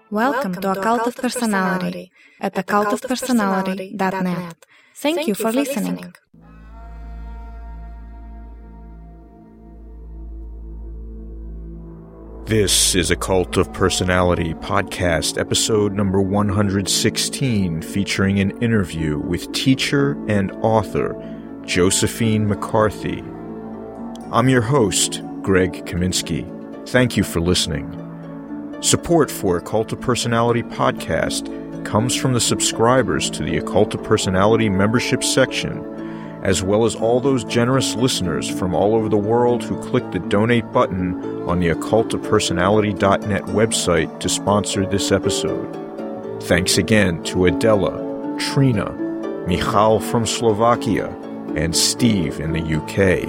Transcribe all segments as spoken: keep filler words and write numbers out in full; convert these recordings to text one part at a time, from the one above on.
Welcome to A Cult of Personality at a cult of personality dot net. Thank you for listening. This is A Cult of Personality podcast, episode number one hundred sixteen, featuring an interview with teacher and author Josephine McCarthy. I'm your host, Greg Kaminsky. Thank you for listening. Support for A Cult of Personality podcast comes from the subscribers to the A Cult of Personality membership section, as well as all those generous listeners from all over the world who click the donate button on the a cult of personality dot net website to sponsor this episode. Thanks again to Adela, Trina, Michal from Slovakia, and Steve in the U K.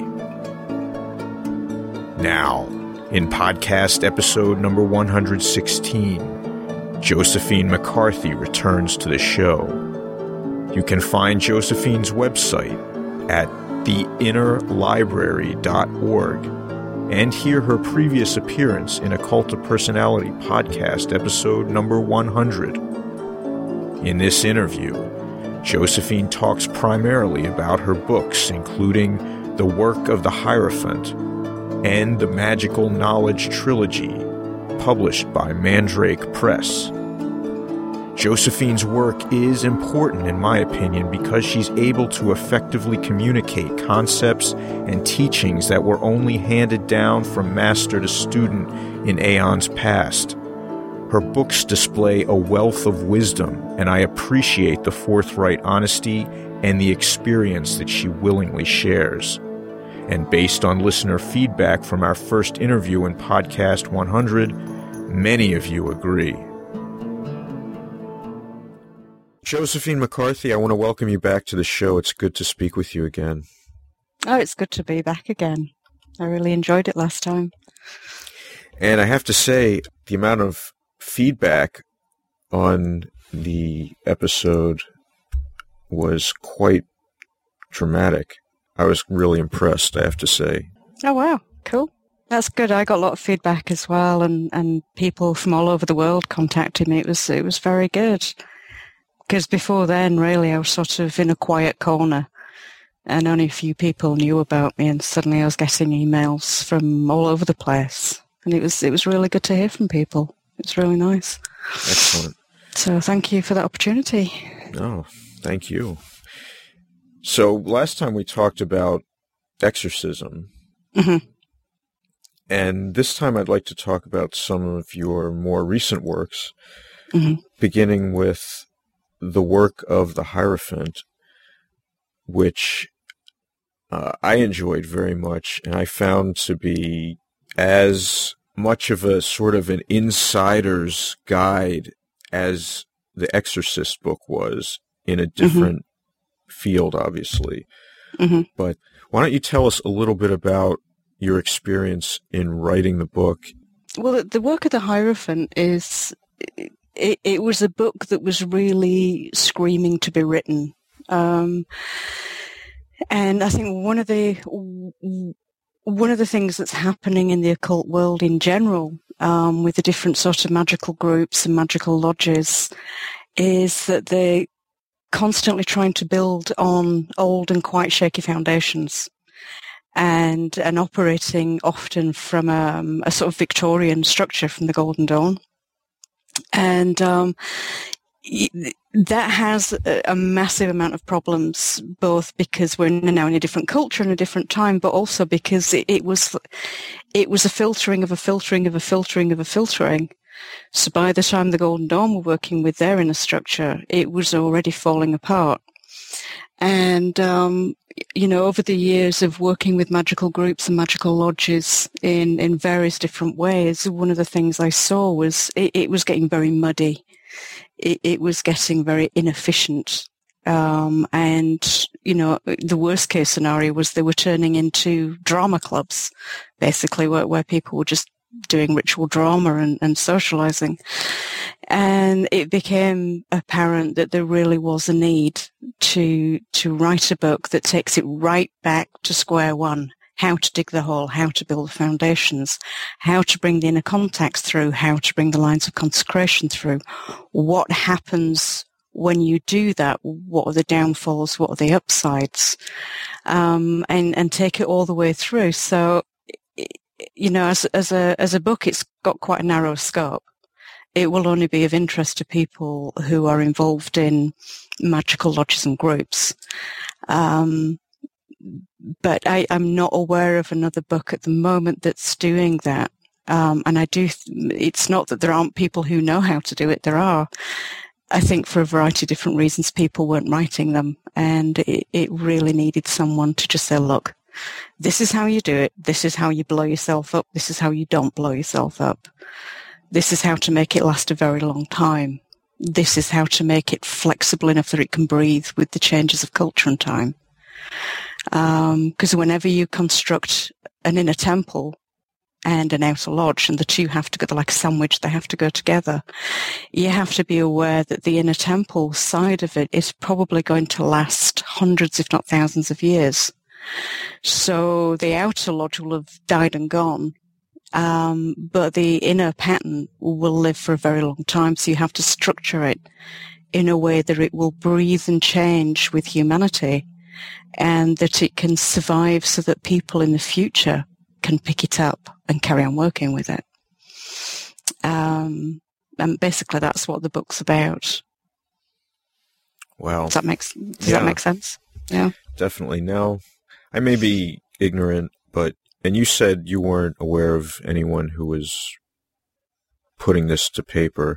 Now, in podcast episode number one hundred sixteen, Josephine McCarthy returns to the show. You can find Josephine's website at the inner library dot org and hear her previous appearance in A Cult of Personality podcast episode number one hundred. In this interview, Josephine talks primarily about her books, including The Work of the Hierophant and the Magical Knowledge Trilogy, published by Mandrake Press. Josephine's work is important, in my opinion, because she's able to effectively communicate concepts and teachings that were only handed down from master to student in aeons past. Her books display a wealth of wisdom, and I appreciate the forthright honesty and the experience that she willingly shares. And based on listener feedback from our first interview in podcast one hundred, many of you agree. Josephine McCarthy, I want to welcome you back to the show. It's good to speak with you again. Oh, it's good to be back again. I really enjoyed it last time. And I have to say, the amount of feedback on the episode was quite dramatic. I was really impressed, I have to say. Oh, wow. Cool. That's good. I got a lot of feedback as well, and, and people from all over the world contacted me. It was it was very good. Because before then, really, I was sort of in a quiet corner, and only a few people knew about me, and suddenly I was getting emails from all over the place. And it was it was really good to hear from people. It's really nice. Excellent. So thank you for that opportunity. Oh, thank you. So last time we talked about exorcism, mm-hmm. and this time I'd like to talk about some of your more recent works, mm-hmm. beginning with The Work of the Hierophant, which uh, I enjoyed very much, and I found to be as much of a sort of an insider's guide as The Exorcist book was, in a different mm-hmm. field, obviously. Mm-hmm. But why don't you tell us a little bit about your experience in writing the book? Well, The Work of the Hierophant is... It, it was a book that was really screaming to be written. Um, and I think one of the one of the things that's happening in the occult world in general, um, with the different sort of magical groups and magical lodges, is that they're constantly trying to build on old and quite shaky foundations, and and operating often from um, a sort of Victorian structure from the Golden Dawn. And um, that has a, a massive amount of problems, both because we're now in a different culture and a different time, but also because it, it was it was a filtering of a filtering of a filtering of a filtering. So by the time the Golden Dawn were working with their inner structure, it was already falling apart. And, um, you know, over the years of working with magical groups and magical lodges in, in various different ways, one of the things I saw was it, it was getting very muddy. It, it was getting very inefficient. Um, and, you know, the worst case scenario was they were turning into drama clubs, basically, where, where people were just doing ritual drama and, and socializing. And it became apparent that there really was a need to to write a book that takes it right back to square one, how to dig the hole, how to build the foundations, how to bring the inner contacts through, how to bring the lines of consecration through. What happens when you do that? What are the downfalls? What are the upsides? Um, and, and take it all the way through. So, you know, as, as a, as a book, it's got quite a narrow scope. It will only be of interest to people who are involved in magical lodges and groups. Um, but I, I'm not aware of another book at the moment that's doing that. Um, and I do, th- it's not that there aren't people who know how to do it. There are. I think for a variety of different reasons, people weren't writing them. And it, it really needed someone to just say, look, this is how you do it. This is how you blow yourself up. This is how you don't blow yourself up. This is how to make it last a very long time. This is how to make it flexible enough that it can breathe with the changes of culture and time. Because um, whenever you construct an inner temple and an outer lodge, and the two have to go, they're like a sandwich, they have to go together, you have to be aware that the inner temple side of it is probably going to last hundreds, if not thousands of years. So the outer lodge will have died and gone, um, but the inner pattern will live for a very long time. So you have to structure it in a way that it will breathe and change with humanity, and that it can survive so that people in the future can pick it up and carry on working with it. Um, and basically that's what the book's about. Well, does that make, does yeah, that make sense? Yeah, definitely. Now, I may be ignorant, but, and you said you weren't aware of anyone who was putting this to paper.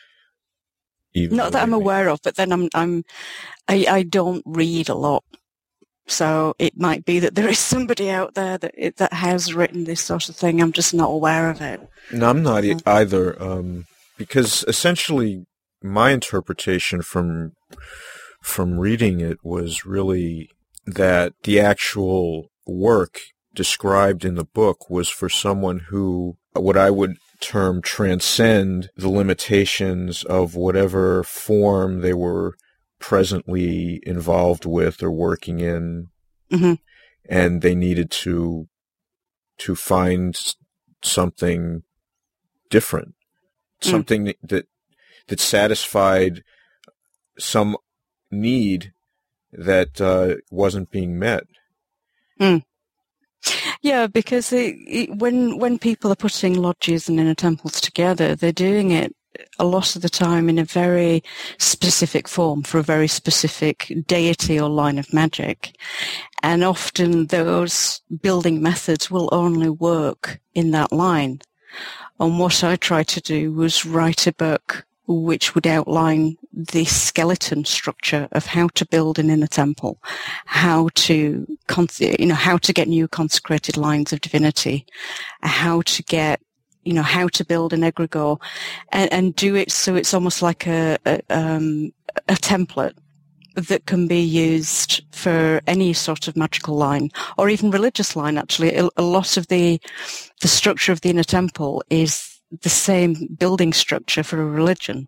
Even Not that I'm aware of, but then I'm, I'm, I, I don't read a lot. So it might be that there is somebody out there that it, that has written this sort of thing. I'm just not aware of it. No, I'm not e- either, um, because essentially my interpretation from from reading it was really that the actual work described in the book was for someone who, what I would term, transcend the limitations of whatever form they were presently involved with or working in, mm-hmm. and they needed to to find something different, mm. something that that satisfied some need that uh, wasn't being met. Mm. Yeah, because it, it, when when people are putting lodges and inner temples together, they're doing it a lot of the time in a very specific form for a very specific deity or line of magic. And often those building methods will only work in that line. And what I tried to do was write a book which would outline the skeleton structure of how to build an inner temple, how to, you know, how to get new consecrated lines of divinity, how to get you know, how to build an egregore, and, and do it so it's almost like a, a, um, a template that can be used for any sort of magical line, or even religious line, actually. A, a lot of the, the structure of the inner temple is the same building structure for a religion.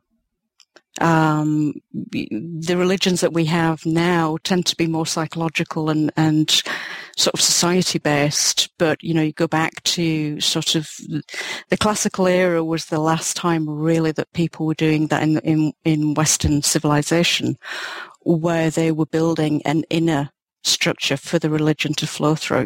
Um, the religions that we have now tend to be more psychological and, and sort of society-based, but, you know, you go back to sort of the classical era was the last time really that people were doing that in, in, in Western civilization, where they were building an inner structure for the religion to flow through.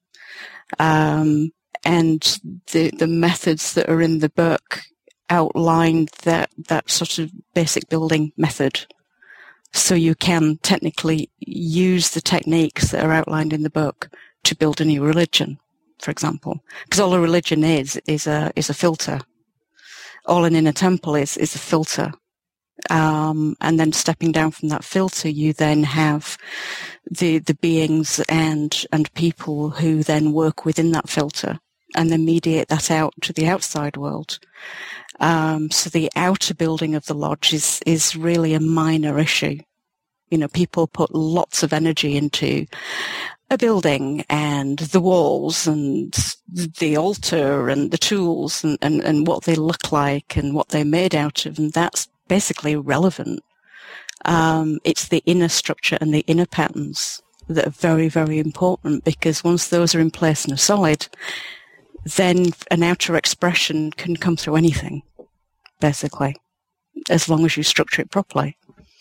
Um, and the, the methods that are in the book outlined that, that sort of basic building method. So you can technically use the techniques that are outlined in the book to build a new religion, for example. Because all a religion is, is a, is a filter. All an inner temple is, is a filter. Um, and then stepping down from that filter, you then have the, the beings and, and people who then work within that filter and then mediate that out to the outside world. Um, so the outer building of the lodge is, is really a minor issue. You know, people put lots of energy into a building and the walls and the altar and the tools and, and, and what they look like and what they're made out of, and that's basically irrelevant. Um, it's the inner structure and the inner patterns that are very, very important, because once those are in place and are solid, then an outer expression can come through anything, basically, as long as you structure it properly.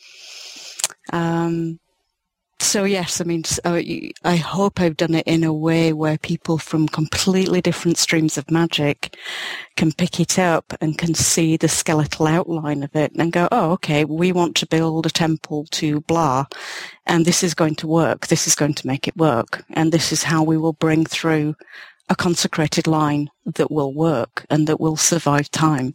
Um, so yes, I mean, so I hope I've done it in a way where people from completely different streams of magic can pick it up and can see the skeletal outline of it and go, oh, okay, we want to build a temple to blah, and this is going to work. This is going to make it work. And this is how we will bring through a consecrated line that will work and that will survive time.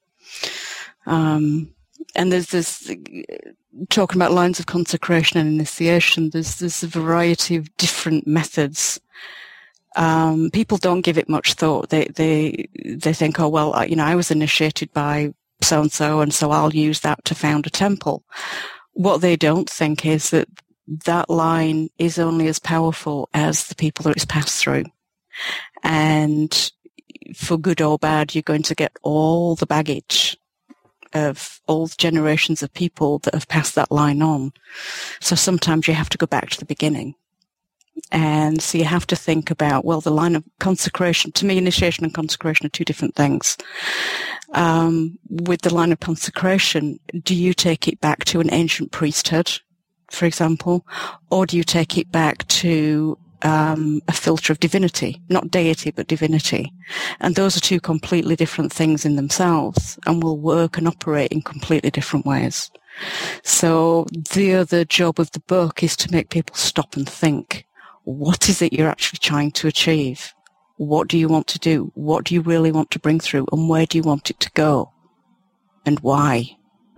Um, and there's this, talking about lines of consecration and initiation, there's, there's a variety of different methods. Um, people don't give it much thought. They, they, they think, oh, well, I, you know, I was initiated by so-and-so, and so I'll use that to found a temple. What they don't think is that that line is only as powerful as the people that it's passed through. And for good or bad, you're going to get all the baggage of all generations of people that have passed that line on. So sometimes you have to go back to the beginning. And so you have to think about, well, the line of consecration, to me, initiation and consecration are two different things. Um, with the line of consecration, do you take it back to an ancient priesthood, for example, or do you take it back to Um, a filter of divinity, not deity, but divinity? And those are two completely different things in themselves and will work and operate in completely different ways. So the other job of the book is to make people stop and think, what is it you're actually trying to achieve? What do you want to do? What do you really want to bring through? And where do you want it to go? And why?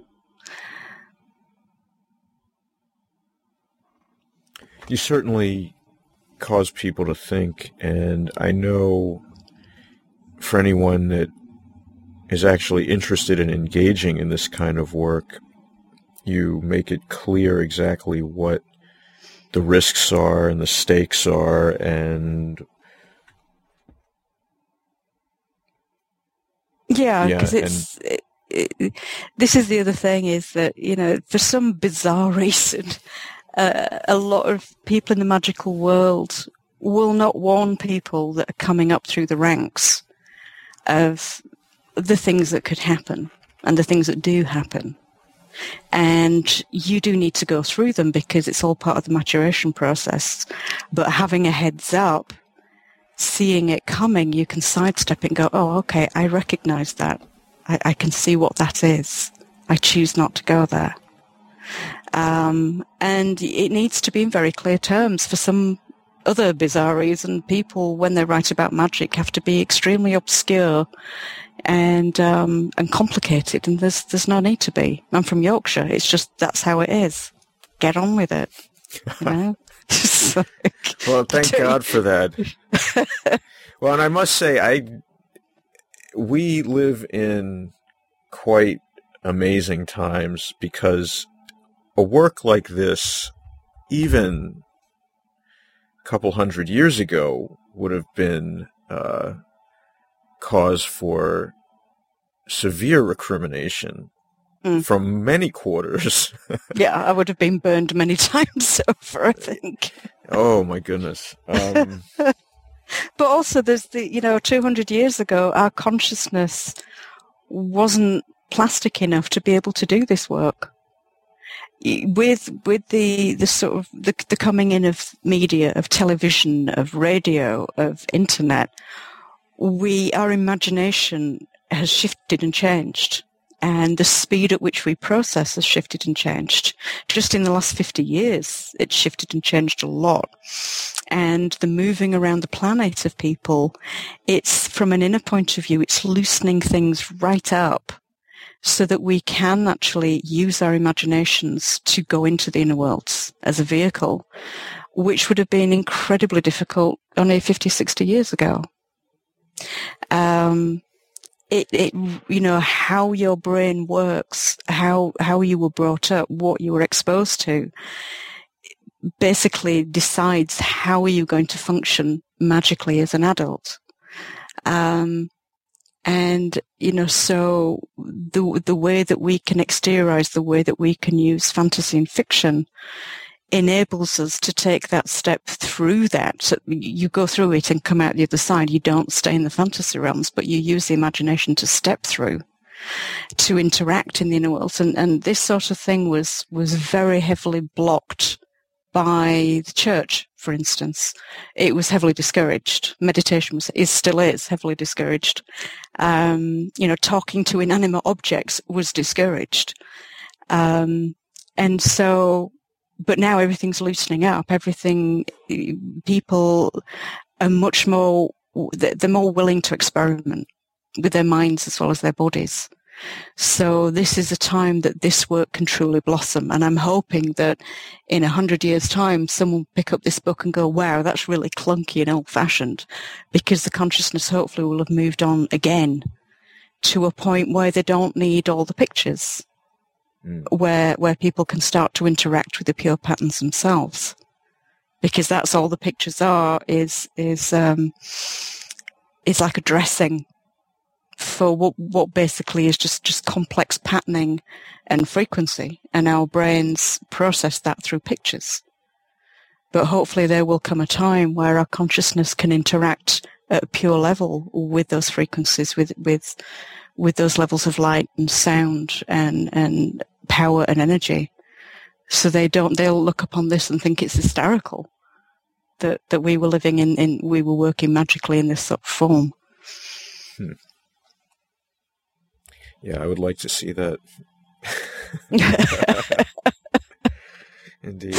You certainly cause people to think, and I know for anyone that is actually interested in engaging in this kind of work, you make it clear exactly what the risks are and the stakes are, and yeah, because yeah, it's and, it, it, this is the other thing, is that, you know, for some bizarre reason, Uh, a lot of people in the magical world will not warn people that are coming up through the ranks of the things that could happen and the things that do happen. And you do need to go through them because it's all part of the maturation process. But having a heads up, seeing it coming, you can sidestep it and go, oh, okay, I recognize that. I, I can see what that is. I choose not to go there. Um, and it needs to be in very clear terms. For some other bizarre reason, people, when they write about magic, have to be extremely obscure and um, and complicated, and there's there's no need to be. I'm from Yorkshire. It's just, that's how it is. Get on with it. You know? Like, well, thank God for that. Well, and I must say, I we live in quite amazing times, because a work like this, even a couple hundred years ago, would have been uh, cause for severe recrimination mm. from many quarters. Yeah, I would have been burned many times over, I think. Oh, my goodness. Um, but also, there's the, you know, two hundred years ago, our consciousness wasn't plastic enough to be able to do this work. With with the, the sort of the, the coming in of media, of television, of radio, of internet, we our imagination has shifted and changed, and the speed at which we process has shifted and changed. Just in the last fifty years, it's shifted and changed a lot. And the moving around the planet of people, it's from an inner point of view, it's loosening things right up, so that we can actually use our imaginations to go into the inner worlds as a vehicle, which would have been incredibly difficult only fifty, sixty years ago. Um, it, it, you know, how your brain works, how, how you were brought up, what you were exposed to, basically decides how are you going to function magically as an adult. Um, And, you know, so the the way that we can exteriorize, the way that we can use fantasy and fiction enables us to take that step through that. So you go through it and come out the other side. You don't stay in the fantasy realms, but you use the imagination to step through, to interact in the inner world. And, and this sort of thing was, was very heavily blocked by the church, for instance. It was heavily discouraged. Meditation was, is still is heavily discouraged. Um, you know, talking to inanimate objects was discouraged. Um, and so, but now everything's loosening up. Everything, people are much more, they're more willing to experiment with their minds as well as their bodies. So this is a time that this work can truly blossom. And I'm hoping that in a hundred years' time, someone will pick up this book and go, wow, that's really clunky and old-fashioned, because the consciousness hopefully will have moved on again to a point where they don't need all the pictures, mm. where where people can start to interact with the pure patterns themselves. Because that's all the pictures are, is is um, is like a dressing for what, what basically is just, just complex patterning and frequency, and our brains process that through pictures. But hopefully there will come a time where our consciousness can interact at a pure level with those frequencies, with with with those levels of light and sound and and power and energy. So they don't they'll look upon this and think it's hysterical that that we were living in, in we were working magically in this sort of form. Hmm. Yeah, I would like to see that. Indeed.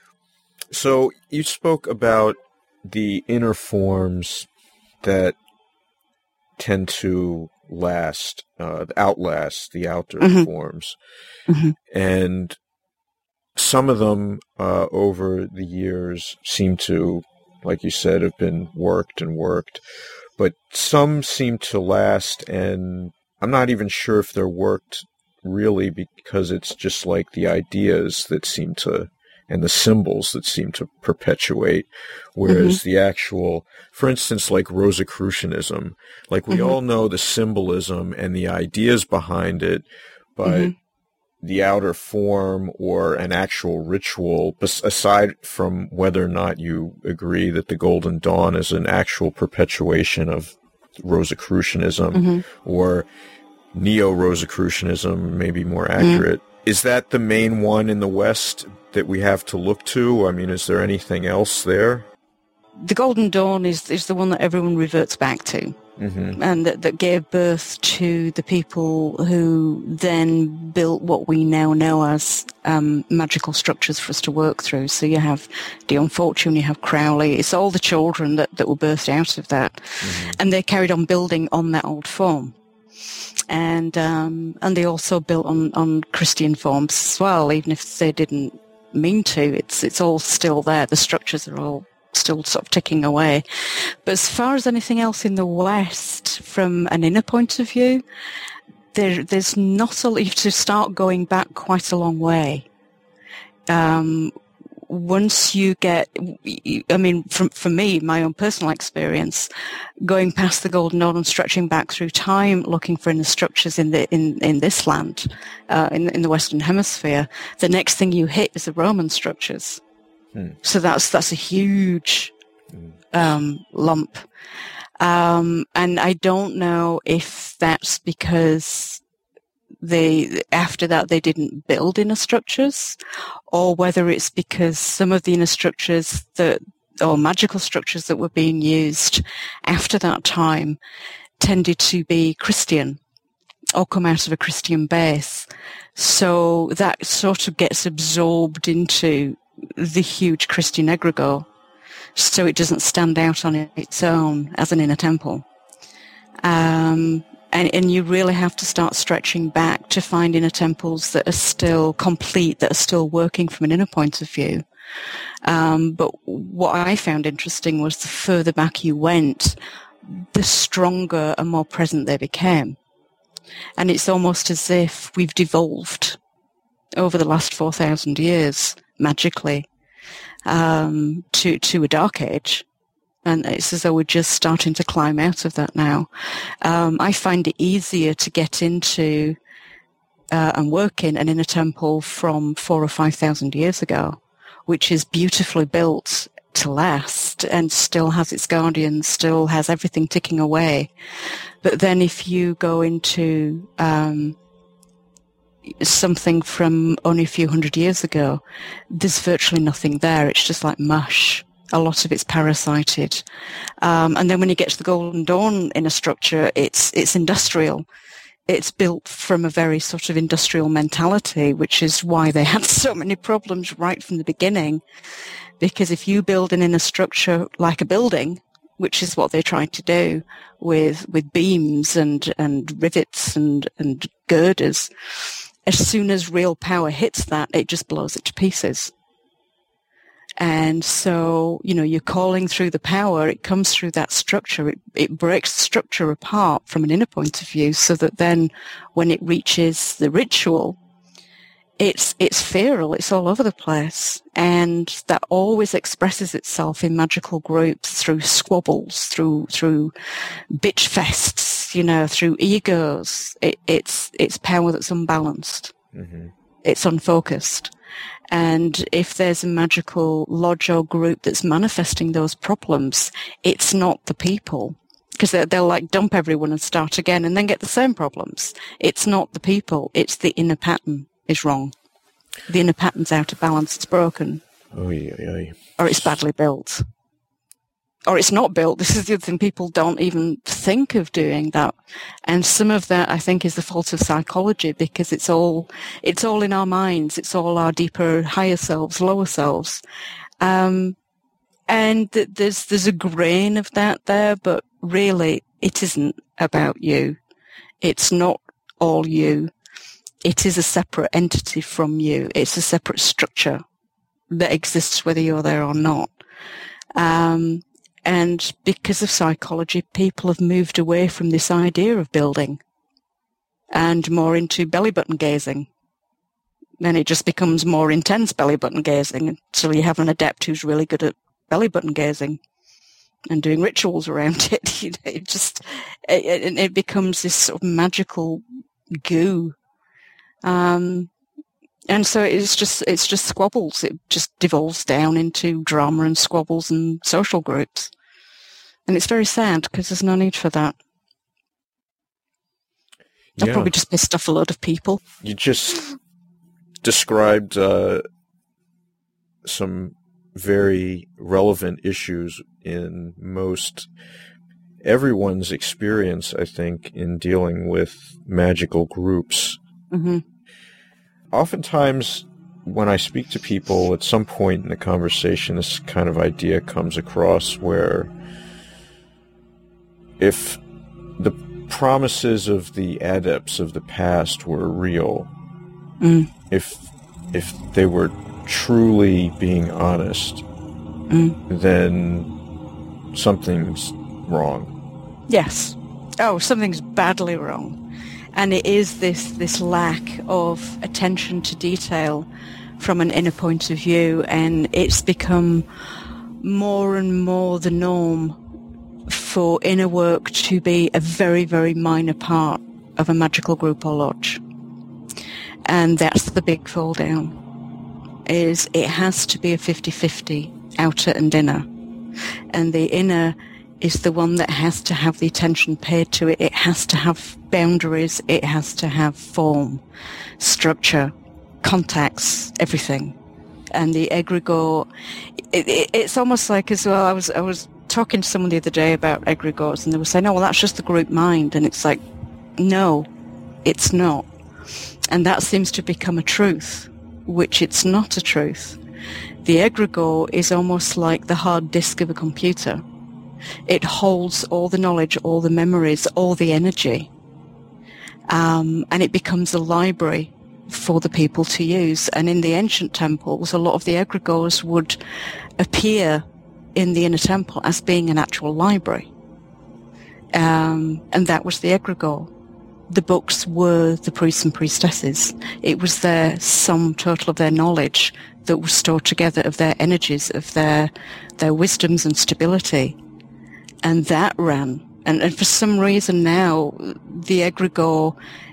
So you spoke about the inner forms that tend to last, uh, outlast the outer mm-hmm. forms. Mm-hmm. And some of them uh, over the years seem to, like you said, have been worked and worked. But some seem to last, and I'm not even sure if they're worked really, because it's just like the ideas that seem to, and the symbols that seem to perpetuate, whereas mm-hmm. the actual, for instance, like Rosicrucianism, like we mm-hmm. all know the symbolism and the ideas behind it, but mm-hmm. the outer form or an actual ritual, aside from whether or not you agree that the Golden Dawn is an actual perpetuation of Rosicrucianism mm-hmm. or Neo-Rosicrucianism, maybe more accurate. Mm-hmm. Is that the main one in the West that we have to look to? I mean, is there anything else there? The Golden Dawn is is the one that everyone reverts back to, mm-hmm. and that, that gave birth to the people who then built what we now know as um, magical structures for us to work through. So you have Dion Fortune, you have Crowley. It's all the children that, that were birthed out of that, mm-hmm. and they carried on building on that old form. And um, and they also built on, on Christian forms as well, even if they didn't mean to. It's it's all still there. The structures are all still sort of ticking away. But as far as anything else in the West, from an inner point of view, there there's not a lot. You have to start going back quite a long way. Um, once you get, I mean, from for me, my own personal experience, going past the Golden Dawn and stretching back through time, looking for inner structures in the in, in this land, uh, in in the Western Hemisphere, the next thing you hit is the Roman structures. Hmm. So that's that's a huge um, lump, um, and I don't know if that's because they after that they didn't build inner structures, or whether it's because some of the inner structures that or magical structures that were being used after that time tended to be Christian or come out of a Christian base. So that sort of gets absorbed into the huge Christian egregore, so it doesn't stand out on its own as an inner temple. Um, and, and you really have to start stretching back to find inner temples that are still complete, that are still working from an inner point of view. Um, but what I found interesting was the further back you went, the stronger and more present they became. And it's almost as if we've devolved over the last four thousand years, magically, um, to, to a dark age. And it's as though we're just starting to climb out of that now. Um, I find it easier to get into uh, and work in an inner temple from four or five thousand years ago, which is beautifully built to last and still has its guardians, still has everything ticking away. But then if you go into um, something from only a few hundred years ago, there's virtually nothing there. It's just like mush. A lot of it's parasited. Um, and then when you get to the Golden Dawn inner structure, it's it's industrial. It's built from a very sort of industrial mentality, which is why they had so many problems right from the beginning. Because if you build an inner structure like a building, which is what they tried to do with with beams and, and rivets and, and girders, as soon as real power hits that, it just blows it to pieces. And so, you know, you're calling through the power, it comes through that structure, it, it breaks the structure apart from an inner point of view, so that then when it reaches the ritual, it's it's feral, it's all over the place. And that always expresses itself in magical groups through squabbles, through through bitch fests, you know, through egos. It, it's it's power that's unbalanced. Mm-hmm. It's unfocused. And if there's a magical lodge or group that's manifesting those problems, it's not the people. Because they'll like dump everyone and start again and then get the same problems. It's not the people, it's the inner pattern is wrong. The inner pattern's out of balance, it's broken. Oh, yeah, yeah. Or it's badly built. Or it's not built. This is the other thing. People don't even think of doing that. And some of that, I think, is the fault of psychology, because it's all, it's all in our minds. It's all our deeper, higher selves, lower selves. Um, and th- there's, there's a grain of that there, but really it isn't about you. It's not all you. It is a separate entity from you. It's a separate structure that exists whether you're there or not. Um, And because of psychology, people have moved away from this idea of building and more into belly button gazing. Then it just becomes more intense belly button gazing until you have an adept who's really good at belly button gazing and doing rituals around it. You know, it just, it, it becomes this sort of magical goo. Um, And so it's just it's just squabbles. It just devolves down into drama and squabbles and social groups. And it's very sad because there's no need for that. I've Yeah. probably just pissed off a lot of people. You just described uh, some very relevant issues in most everyone's experience, I think, in dealing with magical groups. Mm-hmm. Oftentimes, when I speak to people, at some point in the conversation, this kind of idea comes across where if the promises of the adepts of the past were real, mm. if if they were truly being honest, mm. then something's wrong. Yes. Oh, something's badly wrong. And it is this, this lack of attention to detail from an inner point of view, and it's become more and more the norm for inner work to be a very, very minor part of a magical group or lodge. And that's the big fall down, is it has to be a fifty-fifty, outer and inner. And the inner is the one that has to have the attention paid to it. It has to have boundaries. It has to have form, structure, contacts, everything. And the egregore, it, it, it's almost like as well, I was I was talking to someone the other day about egregores, and they were saying, oh, well, that's just the group mind. And it's like, no, it's not. And that seems to become a truth, which it's not a truth. The egregore is almost like the hard disk of a computer. It holds all the knowledge, all the memories, all the energy. Um, and it becomes a library for the people to use. And in the ancient temples, a lot of the egregores would appear in the inner temple as being an actual library. Um, and that was the egregore. The books were the priests and priestesses. It was their sum total of their knowledge that was stored together, of their energies, of their their wisdoms and stability. And that ran. And, and for some reason now, the egregore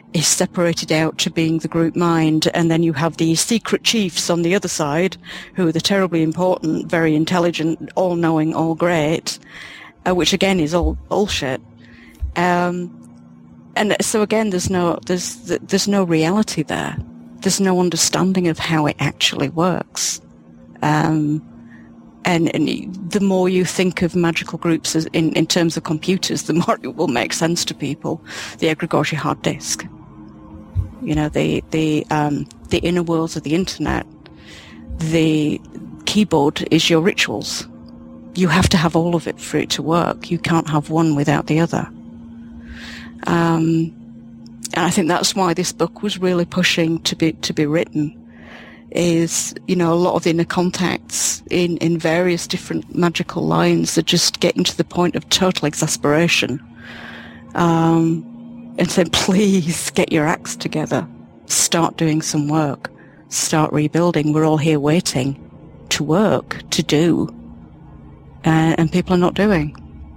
is separated out to being the group mind, and then you have these secret chiefs on the other side who are the terribly important, very intelligent, all-knowing, all great, uh, which again is all bullshit. Um, and so again, there's no there's there's no reality there. There's no understanding of how it actually works. Um, and, and the more you think of magical groups as in, in terms of computers, the more it will make sense to people. The Egregore hard disk, you know, the the um, the inner worlds of the internet. The keyboard is your rituals. You have to have all of it for it to work. You can't have one without the other. Um, and I think that's why this book was really pushing to be to be written. Is, you know, a lot of the inner contacts in, in various different magical lines are just getting to the point of total exasperation. Um, and saying, please get your acts together. Start doing some work. Start rebuilding. We're all here waiting to work, to do. Uh, and people are not doing.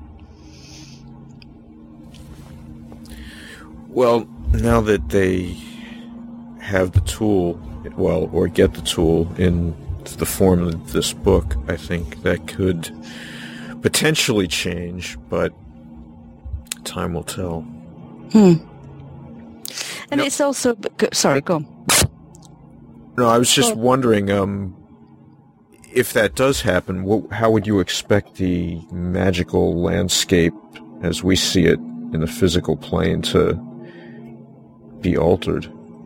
Well, now that they have the tool, well, or get the tool in the form of this book, I think that could potentially change, but time will tell. Hmm. And no, it's also... Sorry, go on. No, I was just wondering, um, if that does happen, what, how would you expect the magical landscape as we see it in the physical plane to be altered?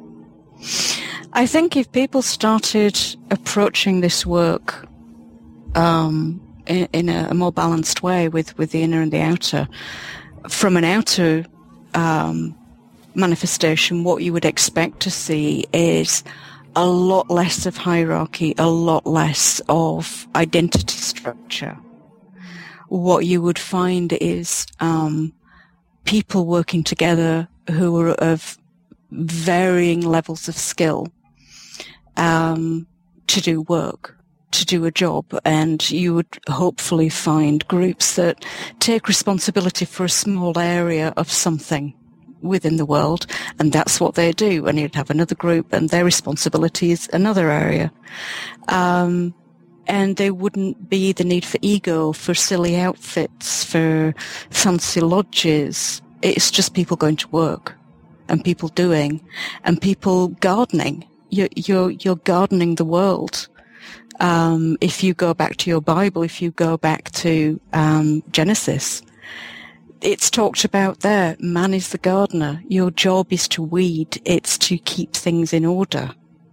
I think if people started approaching this work um, in, in a, a more balanced way with, with the inner and the outer, from an outer um, manifestation, what you would expect to see is a lot less of hierarchy, a lot less of identity structure. What you would find is um, people working together who are of varying levels of skill um, to do work, to do a job, and you would hopefully find groups that take responsibility for a small area of something within the world, and that's what they do. And you'd have another group, and their responsibility is another area. Um, and there wouldn't be the need for ego, for silly outfits, for fancy lodges. It's just people going to work, and people doing, and people gardening. You're, you're, you're gardening the world. Um, if you go back to your Bible, if you go back to um, Genesis, it's talked about there. Man is the gardener. Your job is to weed. It's to keep things in order.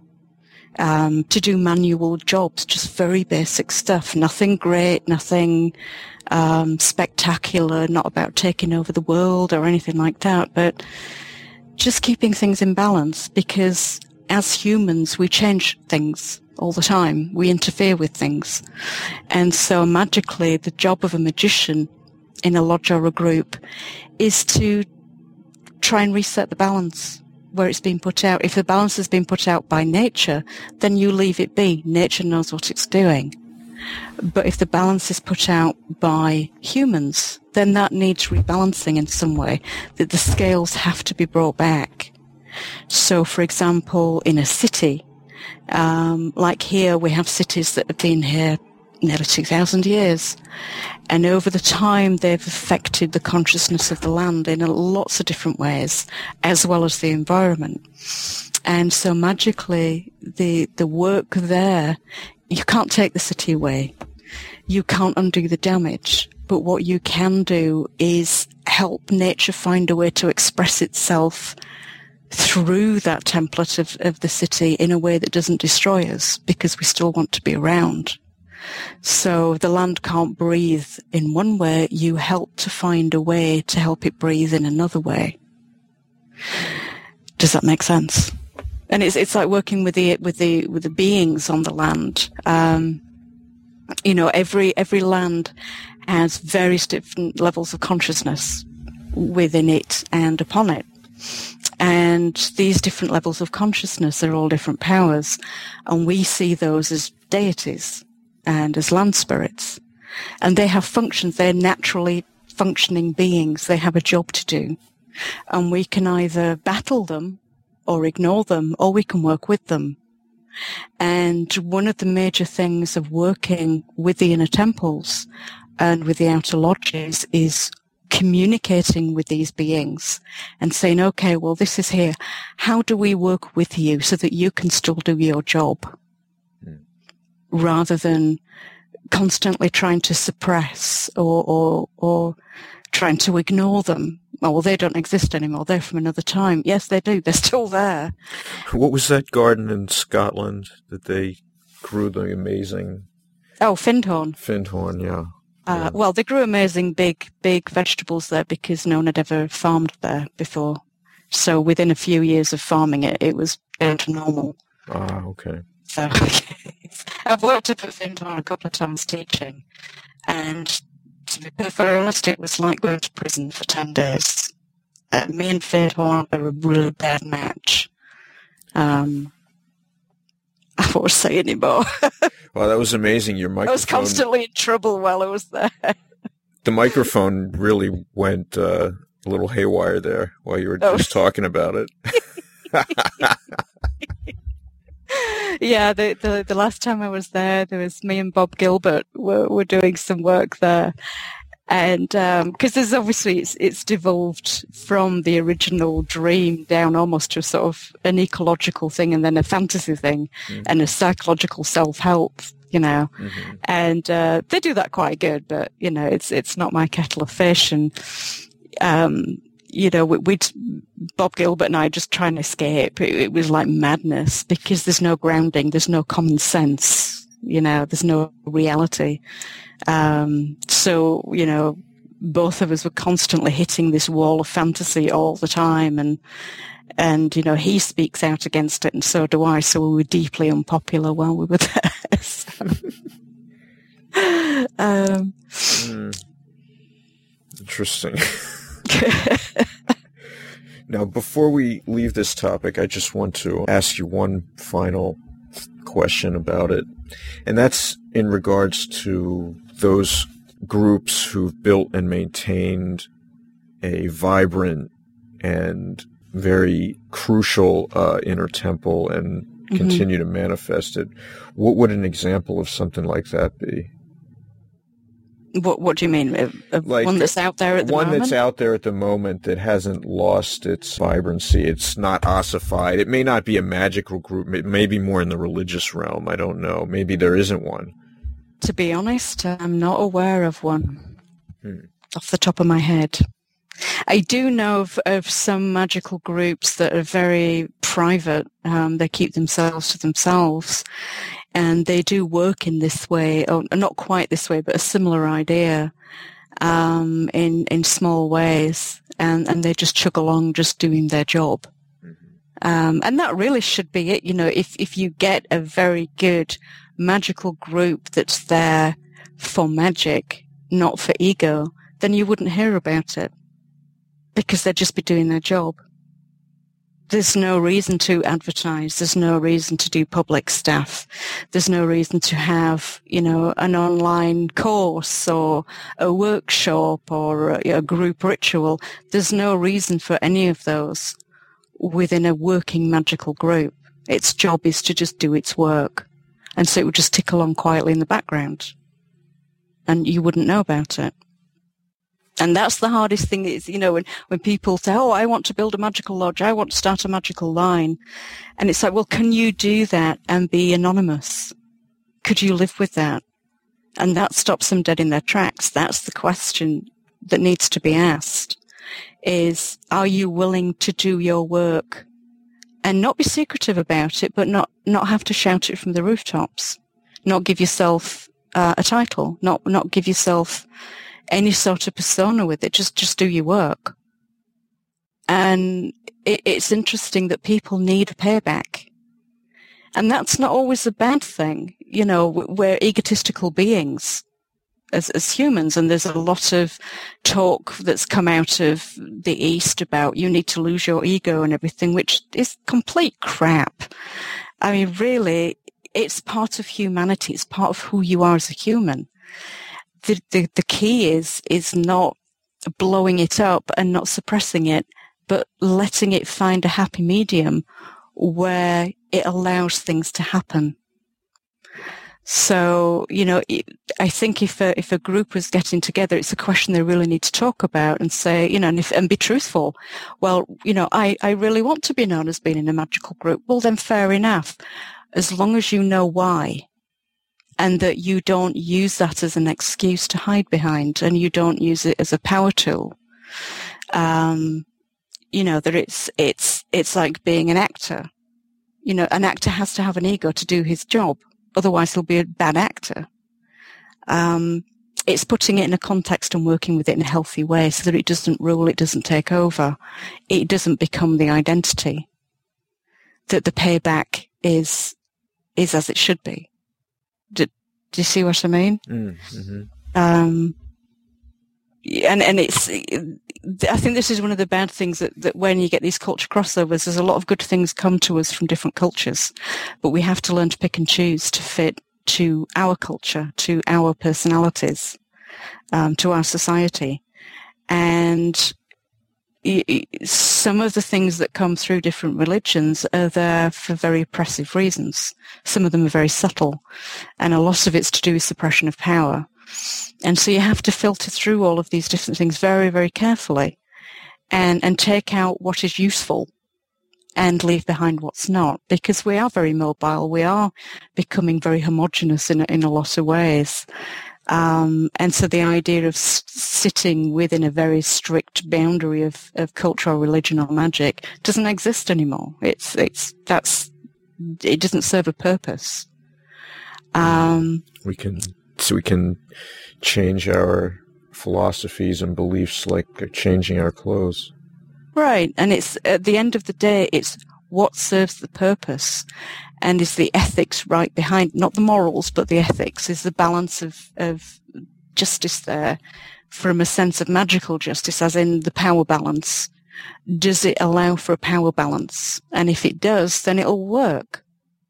Um, to do manual jobs, just very basic stuff. Nothing great, nothing um, spectacular, not about taking over the world or anything like that, but just keeping things in balance, because as humans, we change things all the time. We interfere with things. And so magically, the job of a magician in a lodge or a group is to try and reset the balance where it's been put out. If the balance has been put out by nature, then you leave it be. Nature knows what it's doing. But if the balance is put out by humans, then that needs rebalancing in some way, that the scales have to be brought back. So, for example, in a city, um, like here, we have cities that have been here nearly two thousand years. And over the time, they've affected the consciousness of the land in lots of different ways, as well as the environment. And so magically, the, the work there, you can't take the city away. You can't undo the damage. But what you can do is help nature find a way to express itself through that template of, of the city in a way that doesn't destroy us, because we still want to be around. So the land can't breathe in one way, you help to find a way to help it breathe in another way. Does that make sense? And it's it's like working with the with the with the beings on the land. Um, you know, every every land has various different levels of consciousness within it and upon it. And these different levels of consciousness are all different powers, and we see those as deities and as land spirits. And they have functions. They're naturally functioning beings. They have a job to do. And we can either battle them or ignore them, or we can work with them. And one of the major things of working with the inner temples and with the outer lodges is communicating with these beings and saying, okay, well, this is here. How do we work with you so that you can still do your job? Mm. Rather than constantly trying to suppress or, or, or trying to ignore them. Oh, well, they don't exist anymore. They're from another time. Yes, they do. They're still there. What was that garden in Scotland that they grew the amazing... Oh, Findhorn. Findhorn, yeah. Uh, yeah. Well, they grew amazing big, big vegetables there because no one had ever farmed there before. So within a few years of farming it, it was down to normal. Ah, okay. So I've worked up at Findhorn a couple of times teaching, and to be perfectly honest, it was like going to prison for ten days. Uh, me and Findhorn are a really bad match. Um, I won't say anymore. Wow, that was amazing. Your microphone... I was constantly in trouble while I was there. The microphone really went uh, a little haywire there while you were oh. just talking about it. Yeah, the, the the last time I was there, there was me and Bob Gilbert were, were doing some work there. And because um, there's obviously, it's, it's devolved from the original dream down almost to sort of an ecological thing and then a fantasy thing mm-hmm. and a psychological self-help, you know. Mm-hmm. And uh, they do that quite good, but, you know, it's it's not my kettle of fish. And, um, you know, we, we'd, Bob Gilbert and I just try and escape. It, it was like madness because there's no grounding, there's no common sense, you know, there's no reality. Um, so, you know, both of us were constantly hitting this wall of fantasy all the time. And, and, you know, he speaks out against it and so do I. So we were deeply unpopular while we were there. So, um, mm. Interesting. Now, before we leave this topic, I just want to ask you one final question about it. And that's in regards to those groups who've built and maintained a vibrant and very crucial uh, inner temple and mm-hmm. continue to manifest it. What would an example of something like that be? What What do you mean? A, a like one that's out there at the one moment? One that's out there at the moment that hasn't lost its vibrancy. It's not ossified. It may not be a magical group. It may be more in the religious realm. I don't know. Maybe there isn't one. To be honest, I'm not aware of one hmm. off the top of my head. I do know of, of some magical groups that are very private. Um, they keep themselves to themselves. And they do work in this way, or not quite this way, but a similar idea, um, in, in small ways. And, and they just chug along just doing their job. Mm-hmm. Um, and that really should be it. You know, if, if you get a very good magical group that's there for magic, not for ego, then you wouldn't hear about it because they'd just be doing their job. There's no reason to advertise. There's no reason to do public stuff. There's no reason to have, you know, an online course or a workshop or a, a group ritual. There's no reason for any of those within a working magical group. Its job is to just do its work. And so it would just tick along quietly in the background. And you wouldn't know about it. And that's the hardest thing is, you know, when, when people say, oh, I want to build a magical lodge, I want to start a magical line. And it's like, well, can you do that and be anonymous? Could you live with that? And that stops them dead in their tracks. That's the question that needs to be asked is, are you willing to do your work and not be secretive about it, but not, not have to shout it from the rooftops, not give yourself uh, a title, not, not give yourself any sort of persona with it, just, just do your work. And it, it's interesting that people need a payback. And that's not always a bad thing. You know, we're egotistical beings as, as humans, and there's a lot of talk that's come out of the East about you need to lose your ego and everything, which is complete crap. I mean, really, it's part of humanity. It's part of who you are as a human. The, the, the key is, is not blowing it up and not suppressing it but letting it find a happy medium where it allows things to happen. So, you know, I think if a, if a group was getting together, it's a question they really need to talk about and say, you know, and, if, and be truthful. Well, you know, I, I really want to be known as being in a magical group. Well, then fair enough, as long as you know why, and that you don't use that as an excuse to hide behind, and you don't use it as a power tool. Um, you know, that it's, it's, it's like being an actor. You know, an actor has to have an ego to do his job. Otherwise, he'll be a bad actor. Um, it's putting it in a context and working with it in a healthy way so that it doesn't rule, it doesn't take over. It doesn't become the identity. That the payback is is as it should be. Do, do you see what I mean? Mm-hmm. Um, and and it's, I think this is one of the bad things, that, that when you get these culture crossovers, there's a lot of good things come to us from different cultures, but we have to learn to pick and choose to fit to our culture, to our personalities, um, to our society. And some of the things that come through different religions are there for very oppressive reasons. Some of them are very subtle, and a lot of it's to do with suppression of power. And so you have to filter through all of these different things very, very carefully, and, and take out what is useful and leave behind what's not, because we are very mobile. We are becoming very homogenous in, in a lot of ways. Um, and so the idea of s- sitting within a very strict boundary of, of culture or religion or magic doesn't exist anymore. It's, it's, that's, it doesn't serve a purpose. Um, we can, so we can change our philosophies and beliefs like changing our clothes. Right. And it's, at the end of the day, it's what serves the purpose. And is the ethics right behind, not the morals, but the ethics? Is the balance of, of justice there from a sense of magical justice, as in the power balance? Does it allow for a power balance? And if it does, then it'll work.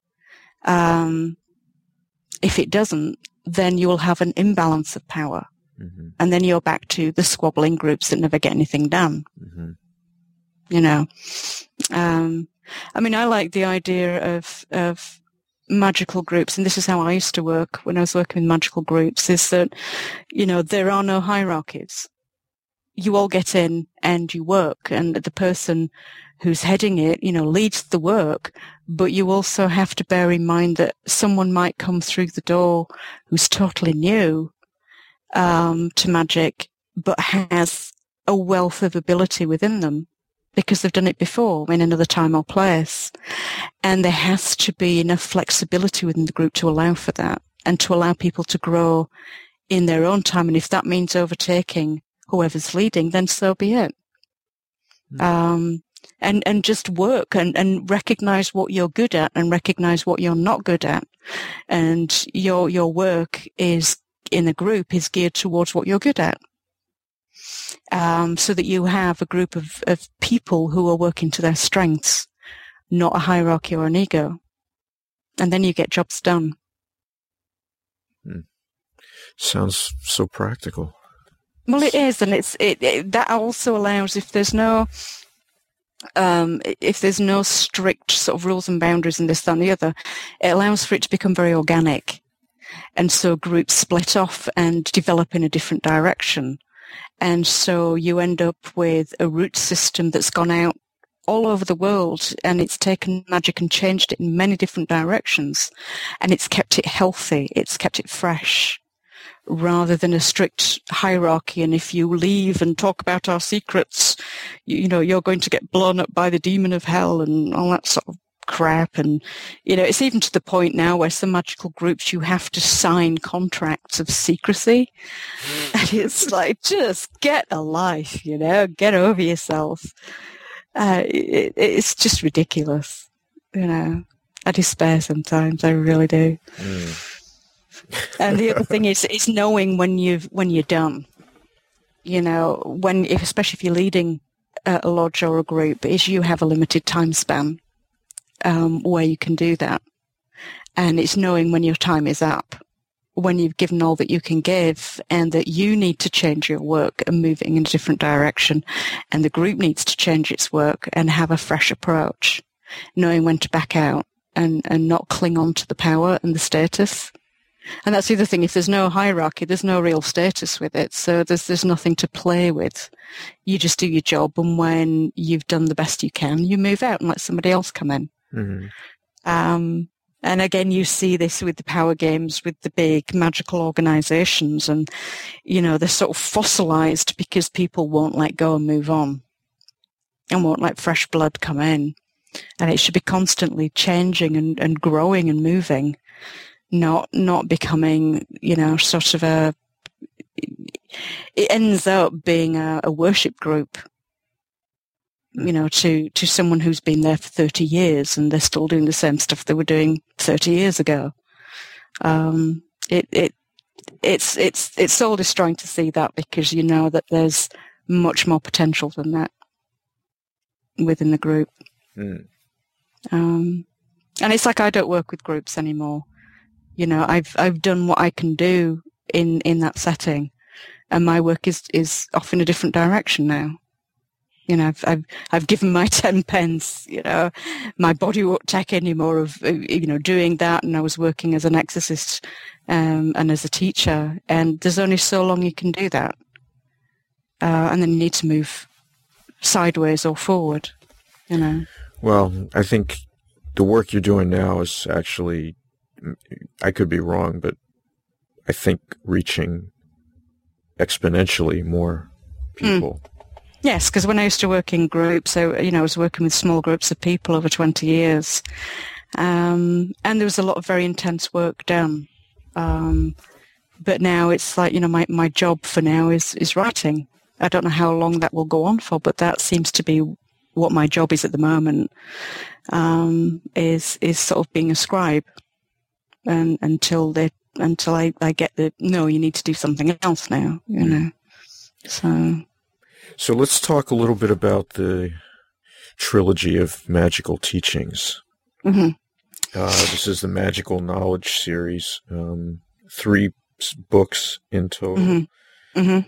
Um, if it doesn't, then you will have an imbalance of power. Mm-hmm. And then you're back to the squabbling groups that never get anything done. Mm-hmm. You know, um, I mean, I like the idea of, of magical groups, and this is how I used to work when I was working with magical groups, is that, you know, there are no hierarchies. You all get in and you work, and the person who's heading it, you know, leads the work, but you also have to bear in mind that someone might come through the door who's totally new um, to magic, but has a wealth of ability within them, because they've done it before in another time or place. And there has to be enough flexibility within the group to allow for that, and to allow people to grow in their own time. And if that means overtaking whoever's leading, then so be it. Mm. Um, and, and just work and, and recognize what you're good at and recognize what you're not good at. And your, your work is in the group is geared towards what you're good at. Um, so that you have a group of, of people who are working to their strengths, not a hierarchy or an ego. And then you get jobs done. Hmm. Sounds so practical. Well, it is, and it's it, it that also allows, if there's no um, if there's no strict sort of rules and boundaries and this, that, and the other, it allows for it to become very organic, and so groups split off and develop in a different direction. And so you end up with a root system that's gone out all over the world, and it's taken magic and changed it in many different directions, and it's kept it healthy, it's kept it fresh, rather than a strict hierarchy. And if you leave and talk about our secrets, you, you know, you're going to get blown up by the demon of hell and all that sort of crap. And, you know, it's even to the point now where some magical groups, you have to sign contracts of secrecy. And it's like, just get a life, you know, get over yourself. Uh, it, it's just ridiculous, you know. I despair sometimes, I really do. Mm. And the other thing is, is knowing when you've, when you're done. You know, when, if, especially if you're leading a, a lodge or a group, is you have a limited time span. Um, where you can do that. And it's knowing when your time is up. when you've given all that you can give, and that you need to change your work and move it in a different direction, and the group needs to change its work and have a fresh approach, knowing when to back out and, and not cling on to the power and the status. And that's the other thing. If there's no hierarchy, there's no real status with it. So there's there's nothing to play with. You just do your job, and when you've done the best you can, you move out and let somebody else come in. Mm-hmm. Um, and again, you see this with the power games, with the big magical organizations, and, you know, they're sort of fossilized because people won't let go and move on and won't let fresh blood come in. And it should be constantly changing and, and growing and moving, not not becoming, you know, sort of a, it ends up being a, a worship group, you know, to, to someone who's been there for thirty years and they're still doing the same stuff they were doing thirty years ago. Um, it, it, it's, it's, it's soul destroying to see that, because you know that there's much more potential than that within the group. Mm. Um, and it's like I don't work with groups anymore. You know, I've, I've done what I can do in, in that setting, and my work is, is off in a different direction now. You know, I've, I've, I've given my ten pence, you know, my body won't take any more of, you know, doing that. And I was working as an exorcist, um, and as a teacher, and there's only so long you can do that. Uh, and then you need to move sideways or forward, you know. Well, I think the work you're doing now is actually, I could be wrong, but I think reaching exponentially more people. Mm. Yes, because when I used to work in groups, so, you know, I was working with small groups of people over twenty years, um, and there was a lot of very intense work done. Um, but now it's like, you know, my, my job for now is, is writing. I don't know how long that will go on for, but that seems to be what my job is at the moment, um, is is sort of being a scribe, and until they until I, I get the, no, you need to do something else now, you know. So... So let's talk a little bit about the trilogy of magical teachings. Mm-hmm. Uh, this is the Magical Knowledge series, um, three books in total. Mm-hmm. Mm-hmm.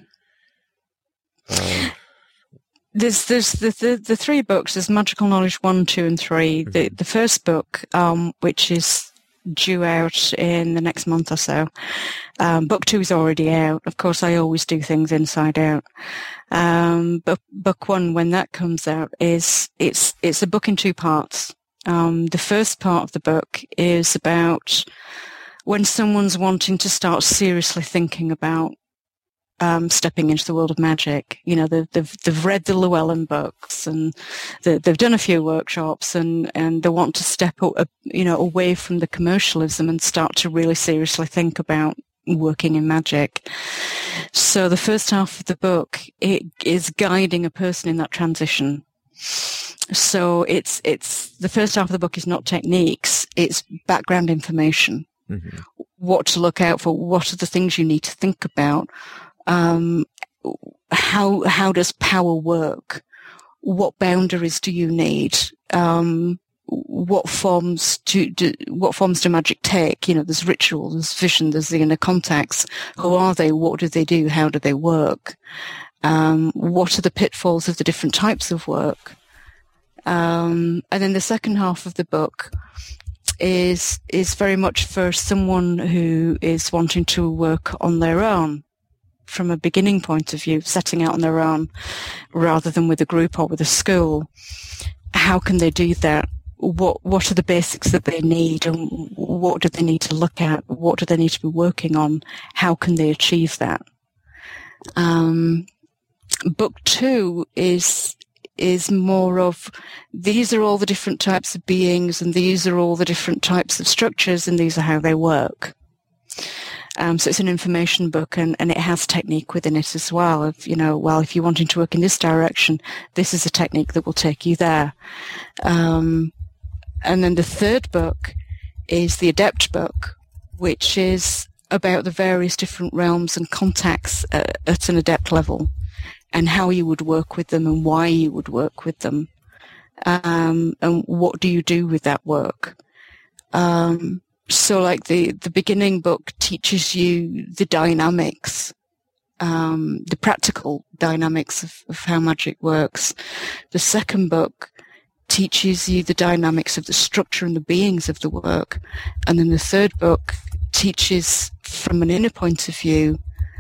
Uh, there's there's the, the the three books. There's Magical Knowledge one, two, and three. Mm-hmm. The the first book, um, which is due out in the next month or so. Um, book two is already out. Of course, I always do things inside out. Um, but book one, when that comes out, is it's it's a book in two parts. Um, the first part of the book is about when someone's wanting to start seriously thinking about um, stepping into the world of magic. You know, they've they've, they've read the Llewellyn books, and the, they've done a few workshops, and, and they want to step up, you know, away from the commercialism and start to really seriously think about working in magic. So the first half of the book, it is guiding a person in that transition. So it's it's the first half of the book is not techniques, it's background information. Mm-hmm. What to look out for, what are the things you need to think about, um, how how does power work, what boundaries do you need, um, what forms do, do what forms do magic take? You know, there's ritual, there's vision, there's the inner contacts. Who are they? What do they do? How do they work? Um, what are the pitfalls of the different types of work? Um, and then the second half of the book is is very much for someone who is wanting to work on their own, from a beginning point of view, setting out on their own, rather than with a group or with a school. How can they do that? What what are the basics that they need, and what do they need to look at? What do they need to be working on? How can they achieve that? Um, book two is is more of, these are all the different types of beings, and these are all the different types of structures, and these are how they work. Um, so it's an information book, and, and it has technique within it as well. Of, you know, well, if you're wanting to work in this direction, this is a technique that will take you there. Um, and then the third book is the Adept book, which is about the various different realms and contacts at, at an Adept level, and how you would work with them, and why you would work with them, um, and what do you do with that work. Um, so like the, the beginning book teaches you the dynamics, um, the practical dynamics of, of how magic works. The second book teaches you the dynamics of the structure and the beings of the work. And then the third book teaches, from an inner point of view,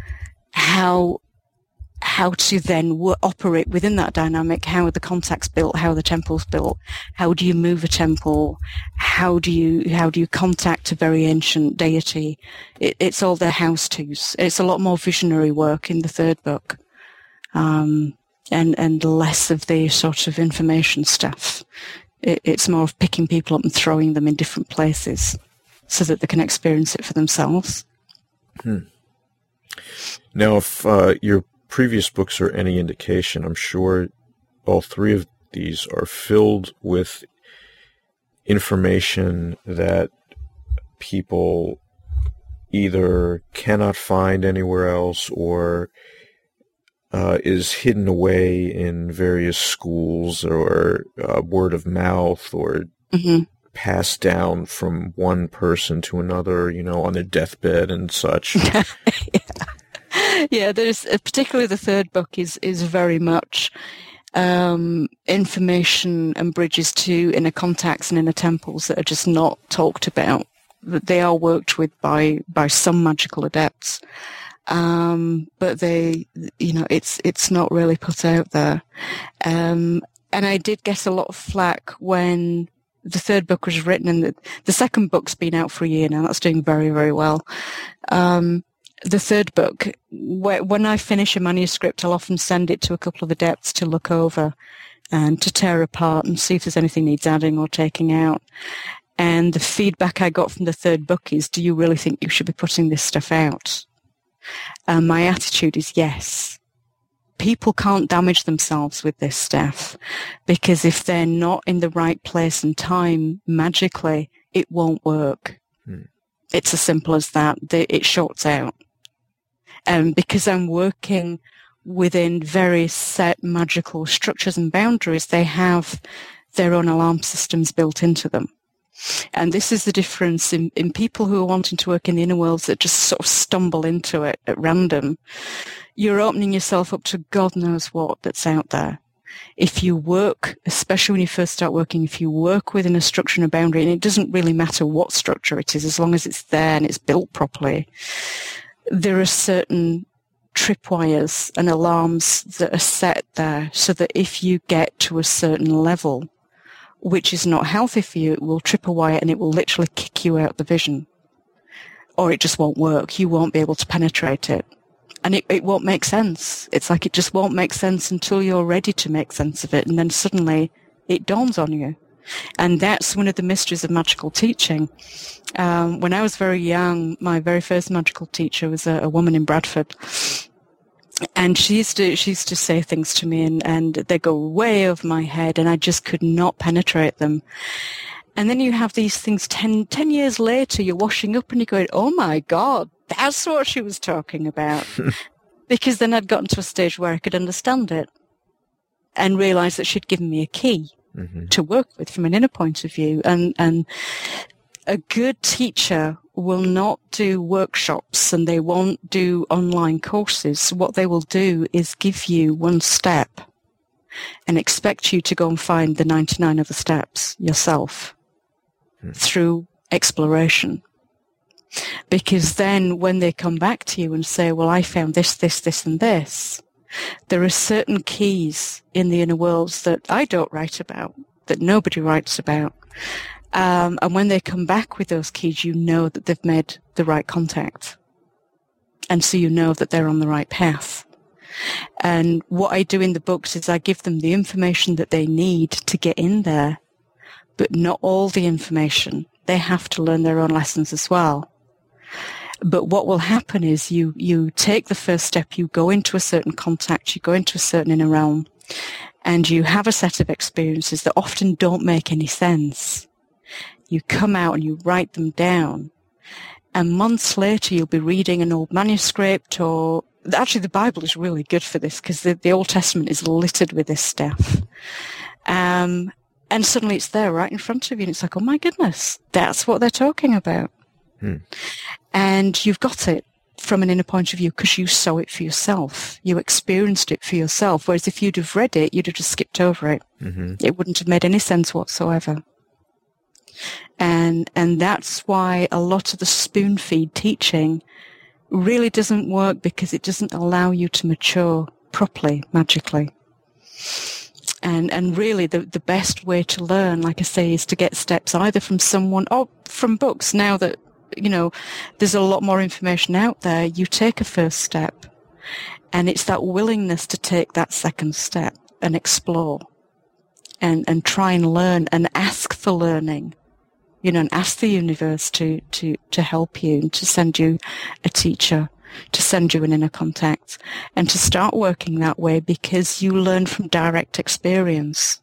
how how to then w- operate within that dynamic. How are the contacts built? How are the temples built? How do you move a temple? How do you how do you contact a very ancient deity? It, it's all their house-tos. It's a lot more visionary work in the third book, um, and and less of the sort of information stuff. It, it's more of picking people up and throwing them in different places so that they can experience it for themselves. Hmm. Now, if uh, your previous books are any indication, I'm sure all three of these are filled with information that people either cannot find anywhere else or uh, is hidden away in various schools or uh, word of mouth or mm-hmm. passed down from one person to another, you know, on their deathbed and such. yeah. Yeah, there's uh, particularly the third book is is very much um, information and bridges to inner contacts and inner temples that are just not talked about. They are worked with by by some magical adepts, um, but they, you know, it's it's not really put out there. Um, and I did get a lot of flack when the third book was written, and the, the second book's been out for a year now. That's doing very, very well. Um, The third book, when I finish a manuscript, I'll often send it to a couple of adepts to look over and to tear apart and see if there's anything needs adding or taking out. And the feedback I got from the third book is, do you really think you should be putting this stuff out? And my attitude is yes. People can't damage themselves with this stuff, because if they're not in the right place and time, magically, it won't work. Hmm. It's as simple as that. It shorts out. Um, because I'm working within very set magical structures and boundaries, they have their own alarm systems built into them. And this is the difference in, in people who are wanting to work in the inner worlds that just sort of stumble into it at random. You're opening yourself up to God knows what that's out there. If you work, especially when you first start working, if you work within a structure and a boundary, and it doesn't really matter what structure it is, as long as it's there and it's built properly, there are certain tripwires and alarms that are set there so that if you get to a certain level, which is not healthy for you, it will trip a wire and it will literally kick you out the vision. Or it just won't work. You won't be able to penetrate it. And it, it won't make sense. It's like it just won't make sense until you're ready to make sense of it. And then suddenly it dawns on you. And that's one of the mysteries of magical teaching. Um, when I was very young, my very first magical teacher was a, a woman in Bradford. And she used to, she used to say things to me and, and they go way over my head and I just could not penetrate them. And then you have these things ten, ten years later, you're washing up and you're going, oh my God, that's what she was talking about. Because then I'd gotten to a stage where I could understand it and realize that she'd given me a key mm-hmm. to work with from an inner point of view. And, and a good teacher will not do workshops and they won't do online courses. What they will do is give you one step and expect you to go and find the ninety-nine other steps yourself hmm. through exploration. Because then when they come back to you and say, well, I found this, this, this, and this, there are certain keys in the inner worlds that I don't write about, that nobody writes about. Um, and when they come back with those keys, you know that they've made the right contact. And so you know that they're on the right path. And what I do in the books is I give them the information that they need to get in there, but not all the information. They have to learn their own lessons as well. But what will happen is you, you take the first step, you go into a certain contact, you go into a certain inner realm, and you have a set of experiences that often don't make any sense. You come out and you write them down, and months later you'll be reading an old manuscript, or actually the Bible is really good for this because the, the Old Testament is littered with this stuff. Um, And suddenly it's there right in front of you. And it's like, oh my goodness, that's what they're talking about. Hmm. And you've got it from an inner point of view because you saw it for yourself. You experienced it for yourself. Whereas if you'd have read it, you'd have just skipped over it. Mm-hmm. It wouldn't have made any sense whatsoever. And and that's why a lot of the spoon-feed teaching really doesn't work, because it doesn't allow you to mature properly, magically. And and really the, the best way to learn, like I say, is to get steps either from someone or from books. Now that, you know, there's a lot more information out there, you take a first step. And it's that willingness to take that second step and explore and, and try and learn and ask for learning. You know, and ask the universe to, to, to help you and to send you a teacher, to send you an inner contact, and to start working that way, because you learn from direct experience.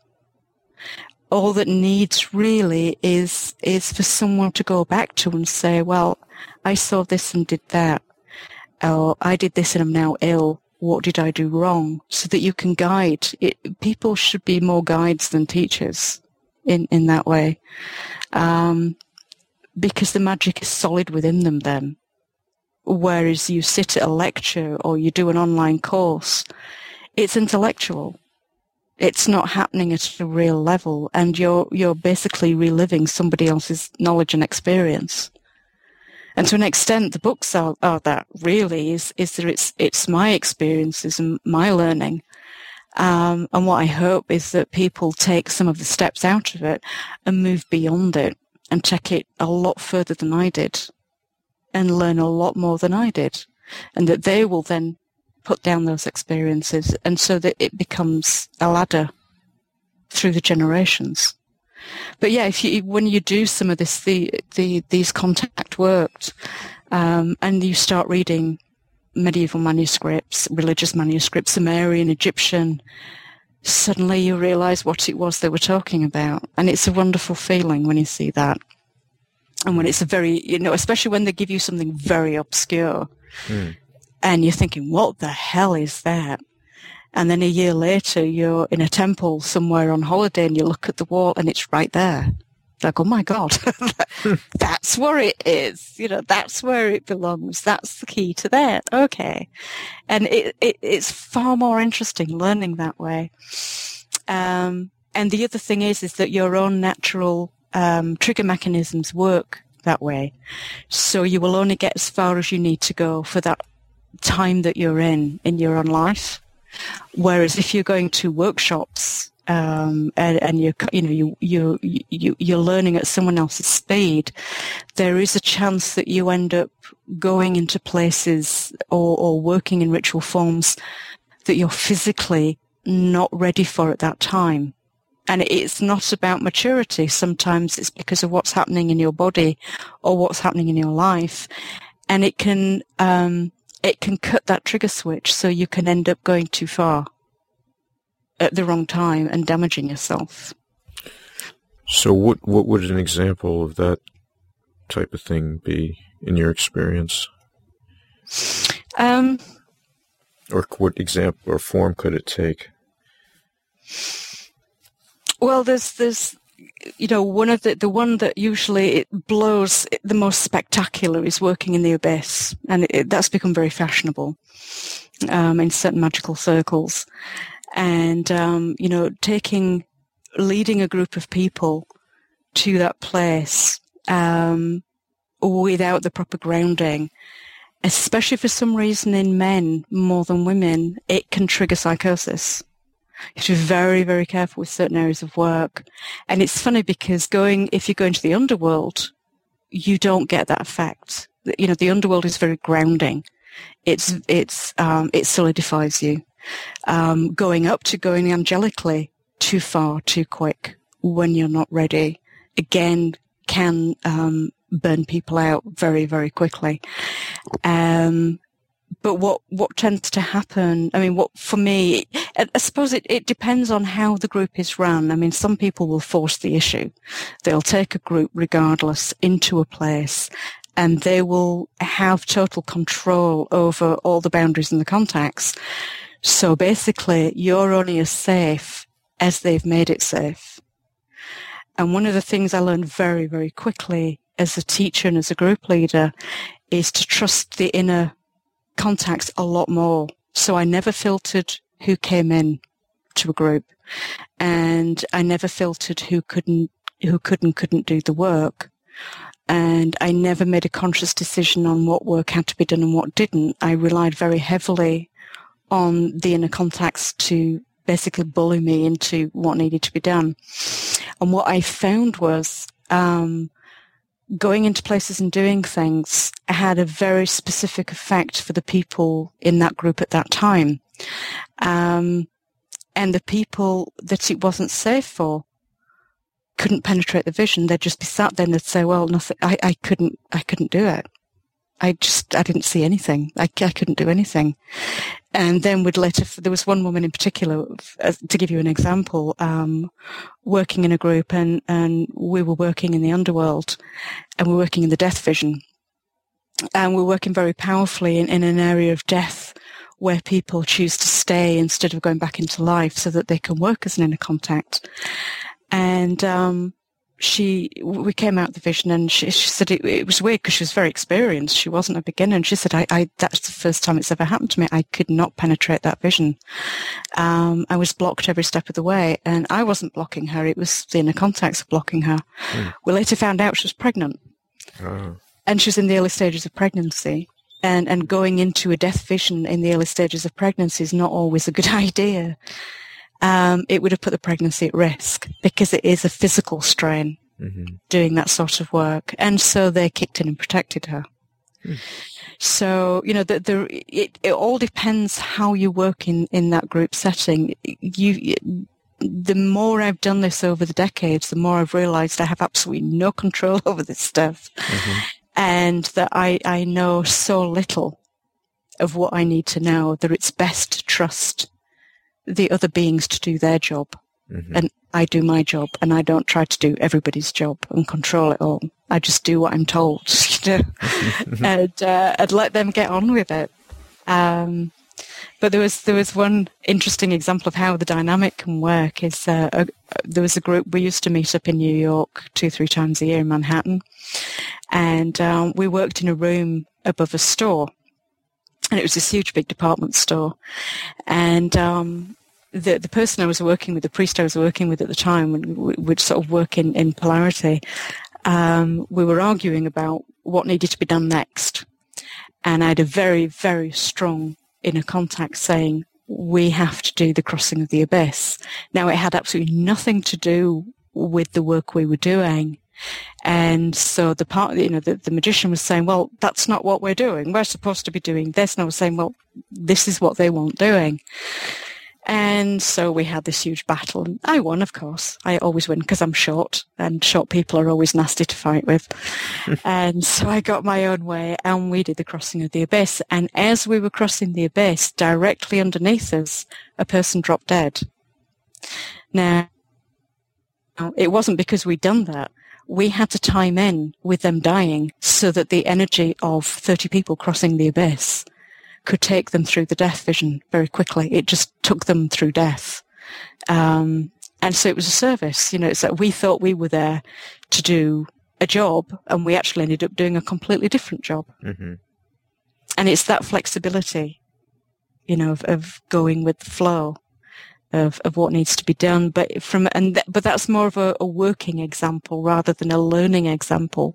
All that needs really is is for someone to go back to and say, well, I saw this and did that, or I did this and I'm now ill. What did I do wrong? So that you can guide. It, people should be more guides than teachers in, in that way. Um, because the magic is solid within them then. Whereas you sit at a lecture or you do an online course, it's intellectual. It's not happening at a real level, and you're you're basically reliving somebody else's knowledge and experience. And to an extent, the books are, are that really, is, is that it's, it's my experiences and my learning. Um, and what I hope is that people take some of the steps out of it and move beyond it and take it a lot further than I did and learn a lot more than I did, and that they will then put down those experiences, and so that it becomes a ladder through the generations. But yeah, if you, when you do some of this, the, the, these contact worked, um, and you start reading medieval manuscripts, religious manuscripts, Sumerian, Egyptian, suddenly you realize what it was they were talking about. And it's a wonderful feeling when you see that. And when it's a very, you know, especially when they give you something very obscure, mm. and you're thinking, what the hell is that? And then a year later, you're in a temple somewhere on holiday and you look at the wall and it's right there. Like, oh my God, that's where it is. You know, that's where it belongs. That's the key to that. Okay. And it, it it's far more interesting learning that way. Um, and the other thing is, is that your own natural um, trigger mechanisms work that way. So you will only get as far as you need to go for that time that you're in, in your own life. Whereas if you're going to workshops, Um, and, and you you know you you you you're learning at someone else's speed, there is a chance that you end up going into places or, or working in ritual forms that you're physically not ready for at that time. And it's not about maturity. Sometimes it's because of what's happening in your body or what's happening in your life, and it can um, it can cut that trigger switch, so you can end up going too far at the wrong time and damaging yourself. So what what would an example of that type of thing be in your experience? Um, or what example or form could it take? Well, there's there's you know one of the the one that usually it blows the most spectacular is working in the abyss, and it, that's become very fashionable um, in certain magical circles. And, um, you know, taking, leading a group of people to that place um, without the proper grounding, especially for some reason in men more than women, it can trigger psychosis. You have to be very, very careful with certain areas of work. And it's funny because going, if you go into the underworld, you don't get that effect. You know, the underworld is very grounding. It's, it's, um, it solidifies you. Um, going up to going angelically too far, too quick, when you're not ready, again, can um, burn people out very, very quickly. Um, but what, what tends to happen, I mean, what for me, I suppose it, it depends on how the group is run. I mean, some people will force the issue. They'll take a group regardless into a place, and they will have total control over all the boundaries and the contacts. So basically, you're only as safe as they've made it safe. And one of the things I learned very, very quickly as a teacher and as a group leader is to trust the inner contacts a lot more. So I never filtered who came in to a group, and I never filtered who couldn't, who could and couldn't do the work. And I never made a conscious decision on what work had to be done and what didn't. I relied very heavily on the inner contacts to basically bully me into what needed to be done. And what I found was um, going into places and doing things had a very specific effect for the people in that group at that time. Um, and the people that it wasn't safe for couldn't penetrate the vision. They'd just be sat there and they'd say, well, nothing, I, I couldn't, I couldn't do it. I just, I didn't see anything. I, I couldn't do anything. And then we'd later, there was one woman in particular, to give you an example, um, working in a group, and, and we were working in the underworld, and we were working in the death vision. And we're working very powerfully in, in an area of death where people choose to stay instead of going back into life so that they can work as an inner contact. And um, she, we came out of the vision, and she, she said it, it was weird because she was very experienced. She wasn't a beginner, and she said, I, I, that's the first time it's ever happened to me. I could not penetrate that vision. Um, I was blocked every step of the way, and I wasn't blocking her. It was the inner contacts blocking her. Mm. We later found out she was pregnant. Oh. And she was in the early stages of pregnancy. And, and going into a death vision in the early stages of pregnancy is not always a good idea. Um, it would have put the pregnancy at risk because it is a physical strain mm-hmm. doing that sort of work. And so they kicked in and protected her. Mm. So, you know, the, the, it, it all depends how you work in, in that group setting. You, the more I've done this over the decades, the more I've realized I have absolutely no control over this stuff. Mm-hmm. And that I, I know so little of what I need to know that it's best to trust the other beings to do their job. Mm-hmm. And I do my job, and I don't try to do everybody's job and control it all. I just do what I'm told, you know, and, uh, and let them get on with it. Um, but there was, there was one interesting example of how the dynamic can work is, uh, a, there was a group, we used to meet up in New York two, three times a year in Manhattan. And, um, we worked in a room above a store. And it was this huge, big department store. And um, the the person I was working with, the priest I was working with at the time, when we would sort of work in, in polarity, um, we were arguing about what needed to be done next. And I had a very, very strong inner contact saying, we have to do the crossing of the abyss. Now, it had absolutely nothing to do with the work we were doing. And so the part, you know, the, the magician was saying, well, that's not what we're doing. We're supposed to be doing this. And I was saying, well, this is what they want doing. And so we had this huge battle. And I won, of course. I always win because I'm short, and short people are always nasty to fight with. And so I got my own way, and we did the crossing of the abyss. And as we were crossing the abyss, directly underneath us, a person dropped dead. Now, it wasn't because we'd done that. We had to time in with them dying so that the energy of thirty people crossing the abyss could take them through the death vision very quickly. It just took them through death. Um, and so it was a service. You know, it's like we thought we were there to do a job, and we actually ended up doing a completely different job. Mm-hmm. And it's that flexibility, you know, of, of going with the flow. Of, of what needs to be done, but from and th- but that's more of a, a working example rather than a learning example.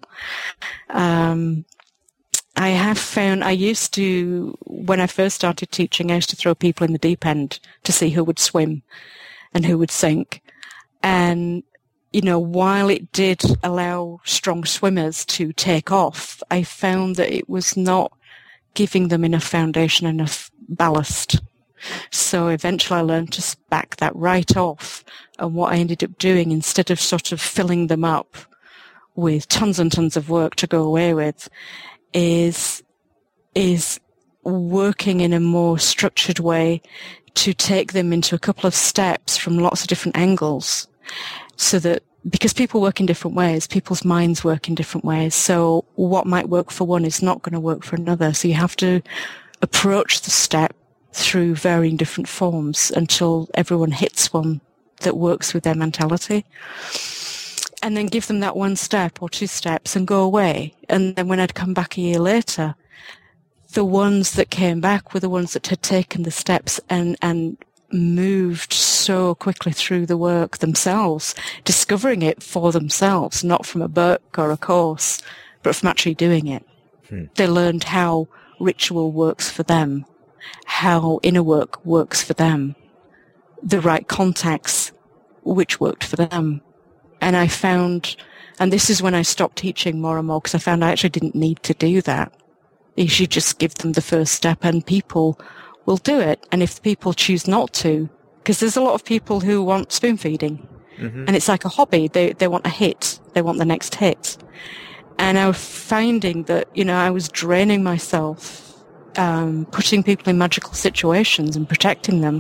Um, I have found I used to, when I first started teaching, I used to throw people in the deep end to see who would swim and who would sink. And you know, while it did allow strong swimmers to take off, I found that it was not giving them enough foundation, enough ballast. So eventually I learned to back that right off. And what I ended up doing, instead of sort of filling them up with tons and tons of work to go away with, is, is working in a more structured way to take them into a couple of steps from lots of different angles. So that, because people work in different ways, people's minds work in different ways. So what might work for one is not going to work for another. So you have to approach the step through varying different forms until everyone hits one that works with their mentality. and then give them that one step or two steps and go away. And then when I'd come back a year later, the ones that came back were the ones that had taken the steps and, and moved so quickly through the work themselves, discovering it for themselves, not from a book or a course, but from actually doing it. Hmm. They learned how ritual works for them, how inner work works for them, the right contacts which worked for them. And I found, and this is when I stopped teaching more and more, because I found I actually didn't need to do that. You should just give them the first step and people will do it. And if people choose not to, because there's a lot of people who want spoon feeding, mm-hmm. and it's like a hobby. They they want a hit. They want the next hit. And I was finding that, you know, I was draining myself, um, putting people in magical situations and protecting them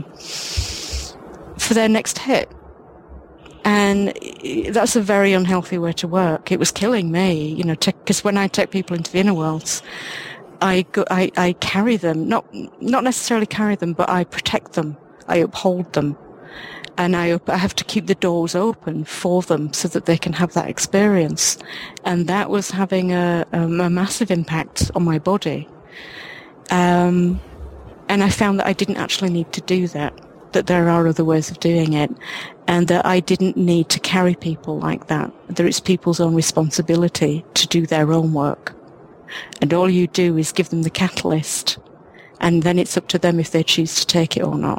for their next hit. And that's a very unhealthy way to work. It was killing me, you know, because when I take people into the inner worlds, I, go, I, I carry them, not not necessarily carry them, but I protect them. I uphold them. And I, I have to keep the doors open for them so that they can have that experience. And that was having a, a, a massive impact on my body. Um, and I found that I didn't actually need to do that, that there are other ways of doing it, and that I didn't need to carry people like that, that it's people's own responsibility to do their own work. And all you do is give them the catalyst, and then it's up to them if they choose to take it or not.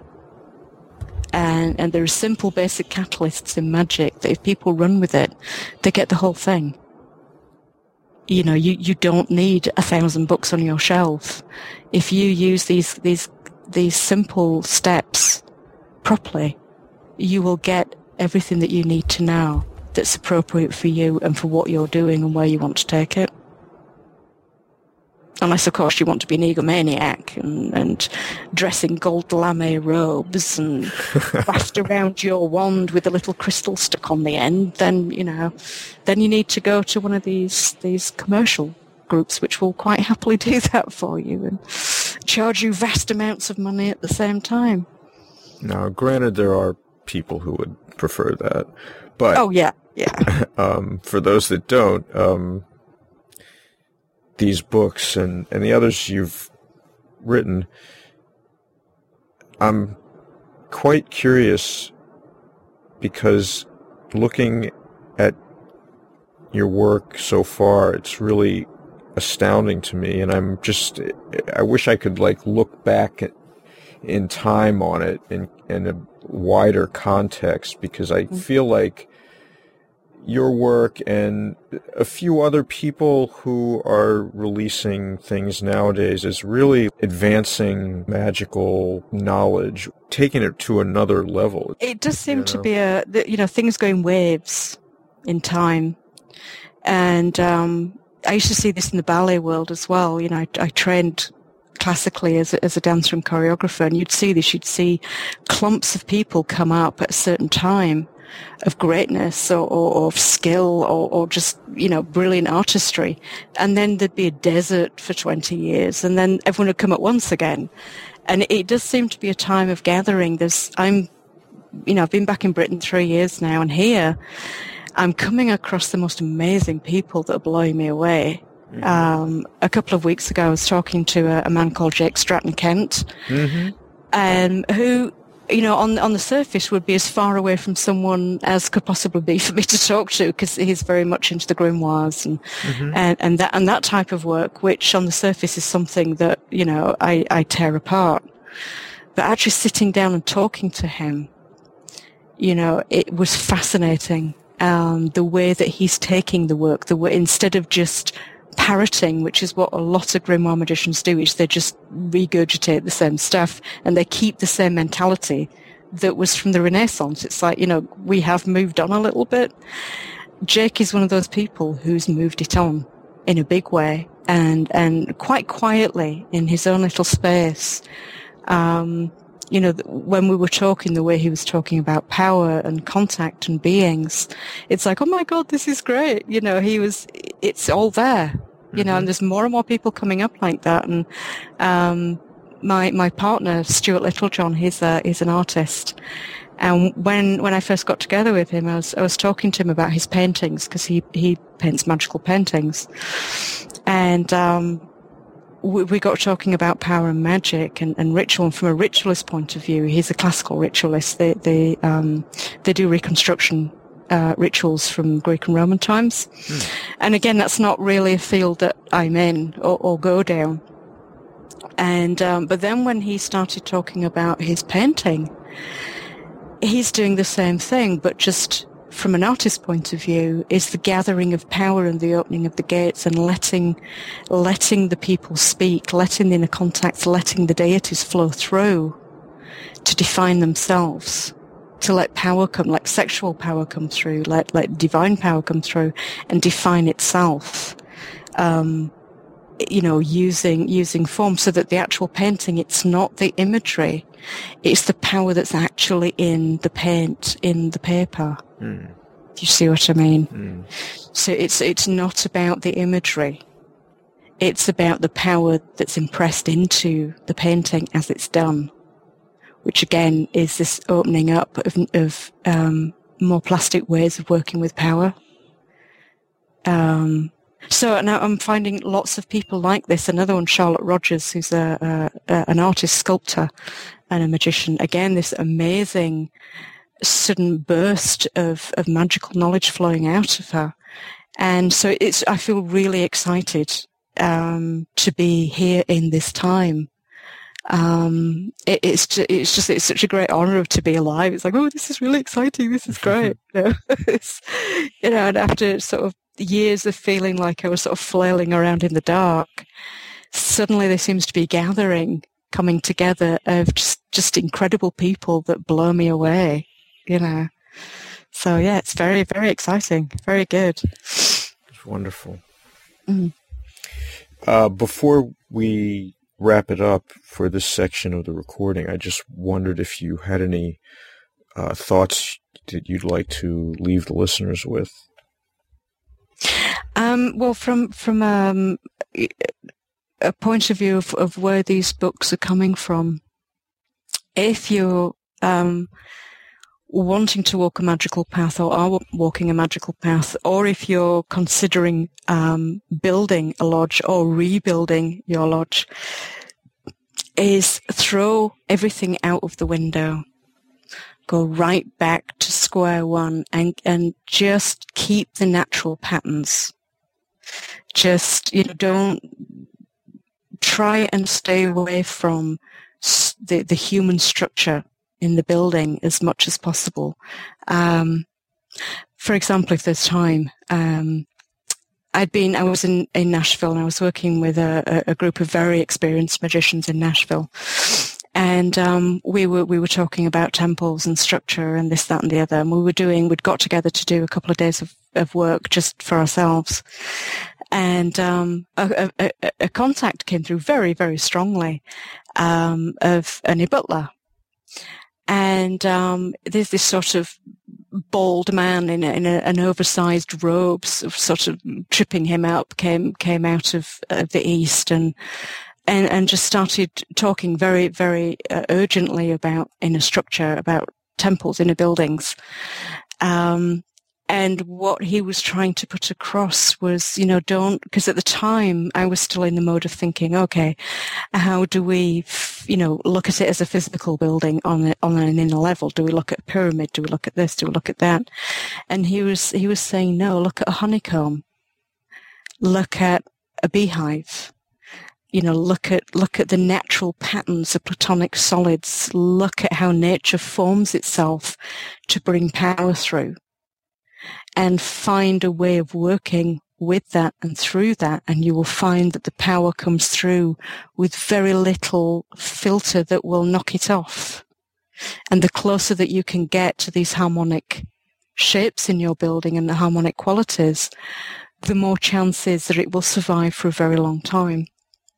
And, and there are simple, basic catalysts in magic that if people run with it, they get the whole thing. You know, you, you don't need a thousand books on your shelf. If you use these, these, these simple steps properly, you will get everything that you need to know that's appropriate for you and for what you're doing and where you want to take it. Unless, of course, you want to be an egomaniac and, and dress in gold lame robes and waft around your wand with a little crystal stuck on the end, then, you know, then you need to go to one of these, these commercial groups which will quite happily do that for you and charge you vast amounts of money at the same time. Now, granted, there are people who would prefer that, but oh yeah, yeah. um, for those that don't, um, these books and, and the others you've written, I'm quite curious because looking at your work so far, it's really astounding to me, and I'm just, I wish I could like look back at, in time on it in, in a wider context, because I feel like your work and a few other people who are releasing things nowadays is really advancing magical knowledge, taking it to another level. It does seem you know? to be a, you know, things go in waves in time. And um, I used to see this in the ballet world as well. You know, I, I trained classically as a, as a dancer and choreographer, and you'd see this, you'd see clumps of people come up at a certain time of greatness or, or of skill or, or just, you know, brilliant artistry. And then there'd be a desert for twenty years, and then everyone would come at once again. And it does seem to be a time of gathering. There's, I'm, you know, I've been back in Britain three years now, and here I'm coming across the most amazing people that are blowing me away. Mm-hmm. Um, a couple of weeks ago, I was talking to a, a man called Jake Stratton Kent, mm-hmm. um, who, you know, on on the surface would be as far away from someone as could possibly be for me to talk to, because he's very much into the grimoires and, mm-hmm. and and that and that type of work, which on the surface is something that, you know, I, I tear apart. But actually sitting down and talking to him, you know, it was fascinating. Um, the way that he's taking the work, the way, instead of just parroting, which is what a lot of grimoire magicians do, is they just regurgitate the same stuff and they keep the same mentality that was from the Renaissance. It's like, you know, we have moved on a little bit. Jake is one of those people who's moved it on in a big way and, and quite quietly in his own little space. Um, you know, when we were talking, the way he was talking about power and contact and beings, it's like, oh my God, this is great. You know, he was, it's all there, you mm-hmm. know, and there's more and more people coming up like that. And, um, my my partner, Stuart Littlejohn, he's a, he's an artist. And when when I first got together with him, I was I was talking to him about his paintings, because he, he paints magical paintings. And um, we, we got talking about power and magic and, and ritual. And from a ritualist point of view, he's a classical ritualist. They they um, they do reconstruction uh, rituals from Greek and Roman times. Mm. And again, that's not really a field that I'm in or, or go down. And um, but then when he started talking about his painting, he's doing the same thing, but just from an artist's point of view, is the gathering of power and the opening of the gates and letting letting the people speak, letting the inner contacts, letting the deities flow through to define themselves, to let power come, let sexual power come through, let, let divine power come through and define itself. Um, you know, using using form, so that the actual painting, it's not the imagery, it's the power that's actually in the paint, in the paper. Mm. Do you see what I mean? Mm. So it's it's not about the imagery, it's about the power that's impressed into the painting as it's done, which again is this opening up of, of um, more plastic ways of working with power. Um, So now I'm finding lots of people like this. Another one, Charlotte Rogers, who's a, a, a an artist, sculptor, and a magician. Again, this amazing sudden burst of, of magical knowledge flowing out of her. And so it's, I feel really excited um, to be here in this time. Um, it, it's it's just it's such a great honor to be alive. It's like, oh, this is really exciting. This is great. You know, it's, you know, and after sort of years of feeling like I was sort of flailing around in the dark, suddenly there seems to be a gathering coming together of just, just incredible people that blow me away, you know. So yeah, it's very, very exciting, very good. It's wonderful. Mm. Uh, before we wrap it up for this section of the recording, I just wondered if you had any uh, thoughts that you'd like to leave the listeners with. Um, well, from from um, a point of view of, of where these books are coming from, if you're um, wanting to walk a magical path or are walking a magical path, or if you're considering um, building a lodge or rebuilding your lodge, is throw everything out of the window. Go right back to square one and, and just keep the natural patterns. Just, you know, don't try and stay away from the, the human structure in the building as much as possible. Um, for example, if there's time, um, I'd been, I was in, in Nashville and I was working with a, a group of very experienced magicians in Nashville. And um, we were we were talking about temples and structure and this, that, and the other. And we were doing, we'd got together to do a couple of days of, of work just for ourselves. And um, a, a, a contact came through very, very strongly um, of an butler. And um, there's this sort of bald man in, a, in a, an oversized robe, sort of tripping him up, came came out of, of the east and. And, and just started talking very, very uh, urgently about inner structure, about temples, inner buildings. Um, and what he was trying to put across was, you know, don't, because at the time I was still in the mode of thinking, okay, how do we, f- you know, look at it as a physical building on a, on an inner level? Do we look at a pyramid? Do we look at this? Do we look at that? And he was, he was saying, no, look at a honeycomb. Look at a beehive. You know, look at look at the natural patterns of platonic solids. Look at how nature forms itself to bring power through, and find a way of working with that and through that, and you will find that the power comes through with very little filter that will knock it off. And the closer that you can get to these harmonic shapes in your building and the harmonic qualities, the more chances that it will survive for a very long time.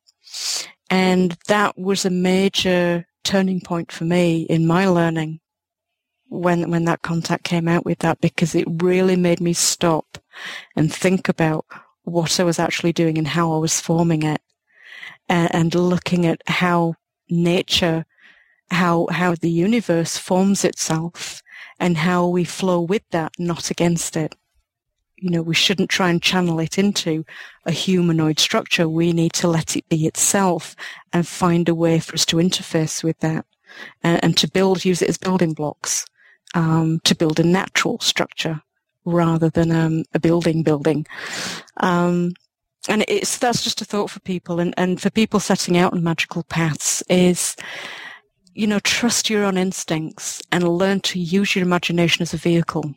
And that was a major turning point for me in my learning when when that contact came out with that, because it really made me stop and think about what I was actually doing and how I was forming it, and, and looking at how nature, how how the universe forms itself, and how we flow with that, not against it. You know, we shouldn't try and channel it into a humanoid structure. We need to let it be itself and find a way for us to interface with that and, and to build, use it as building blocks, um, to build a natural structure rather than um, a building building. Um, and it's that's just a thought for people. And, and for people setting out on magical paths is, you know, trust your own instincts and learn to use your imagination as a vehicle.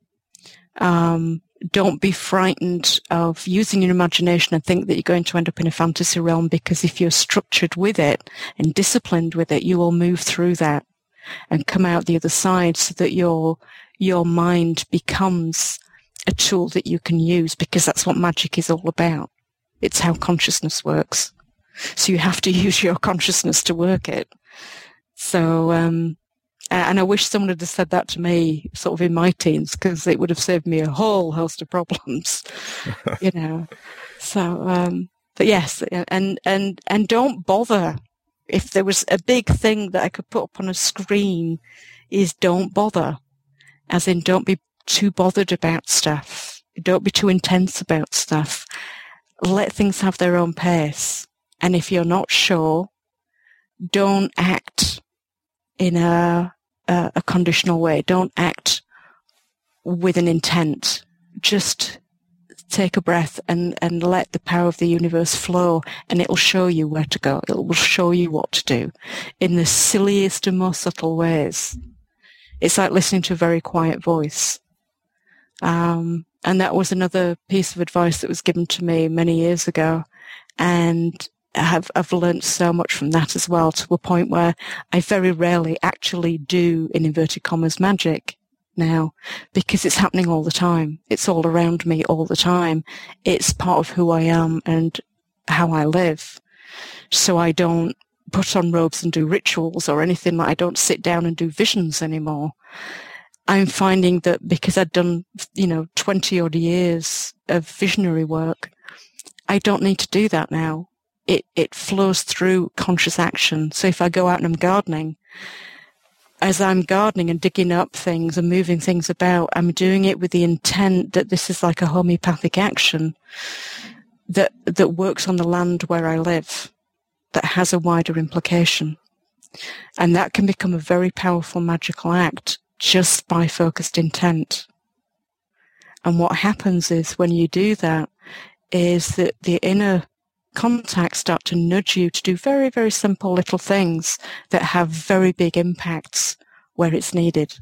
Um, don't be frightened of using your imagination and think that you're going to end up in a fantasy realm, because if you're structured with it and disciplined with it, you will move through that and come out the other side so that your your mind becomes a tool that you can use, because that's what magic is all about. It's how consciousness works. So you have to use your consciousness to work it. So, um, and I wish someone had said that to me sort of in my teens, because it would have saved me a whole host of problems, you know. So, um, but yes, and, and, and don't bother. If there was a big thing that I could put up on a screen, is don't bother. As in, don't be too bothered about stuff. Don't be too intense about stuff. Let things have their own pace. And if you're not sure, don't act in a, a, a conditional way. Don't act with an intent. Just take a breath and, and let the power of the universe flow, and it'll show you where to go. It will show you what to do in the silliest and most subtle ways. It's like listening to a very quiet voice. Um, and that was another piece of advice that was given to me many years ago. And I've, I've learned so much from that as well, to a point where I very rarely actually do, in inverted commas, magic now, because it's happening all the time. It's all around me all the time. It's part of who I am and how I live. So I don't put on robes and do rituals or anything like I don't sit down and do visions anymore. I'm finding that because I've done, you know, twenty odd years of visionary work, I don't need to do that now. It, it flows through conscious action. So if I go out and I'm gardening, as I'm gardening and digging up things and moving things about, I'm doing it with the intent that this is like a homeopathic action that, that works on the land where I live, that has a wider implication. And that can become a very powerful magical act just by focused intent. And what happens is when you do that is that the inner contacts start to nudge you to do very, very simple little things that have very big impacts where it's needed.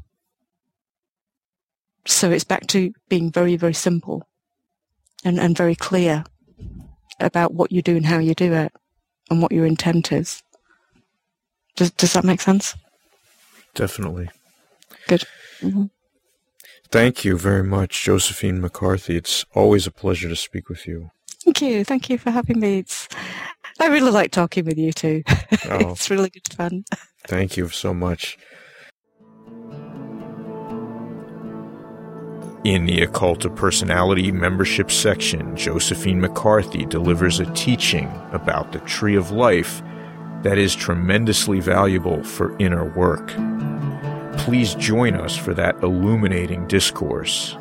So it's back to being very, very simple and, and very clear about what you do and how you do it and what your intent is. Does, does that make sense? Definitely. Good. Mm-hmm. Thank you very much, Josephine McCarthy. It's always a pleasure to speak with you. Thank you. Thank you for having me. It's, I really like talking with you too. Oh, it's really good fun. Thank you so much. In the Occult of Personality membership section, Josephine McCarthy delivers a teaching about the Tree of Life that is tremendously valuable for inner work. Please join us for that illuminating discourse.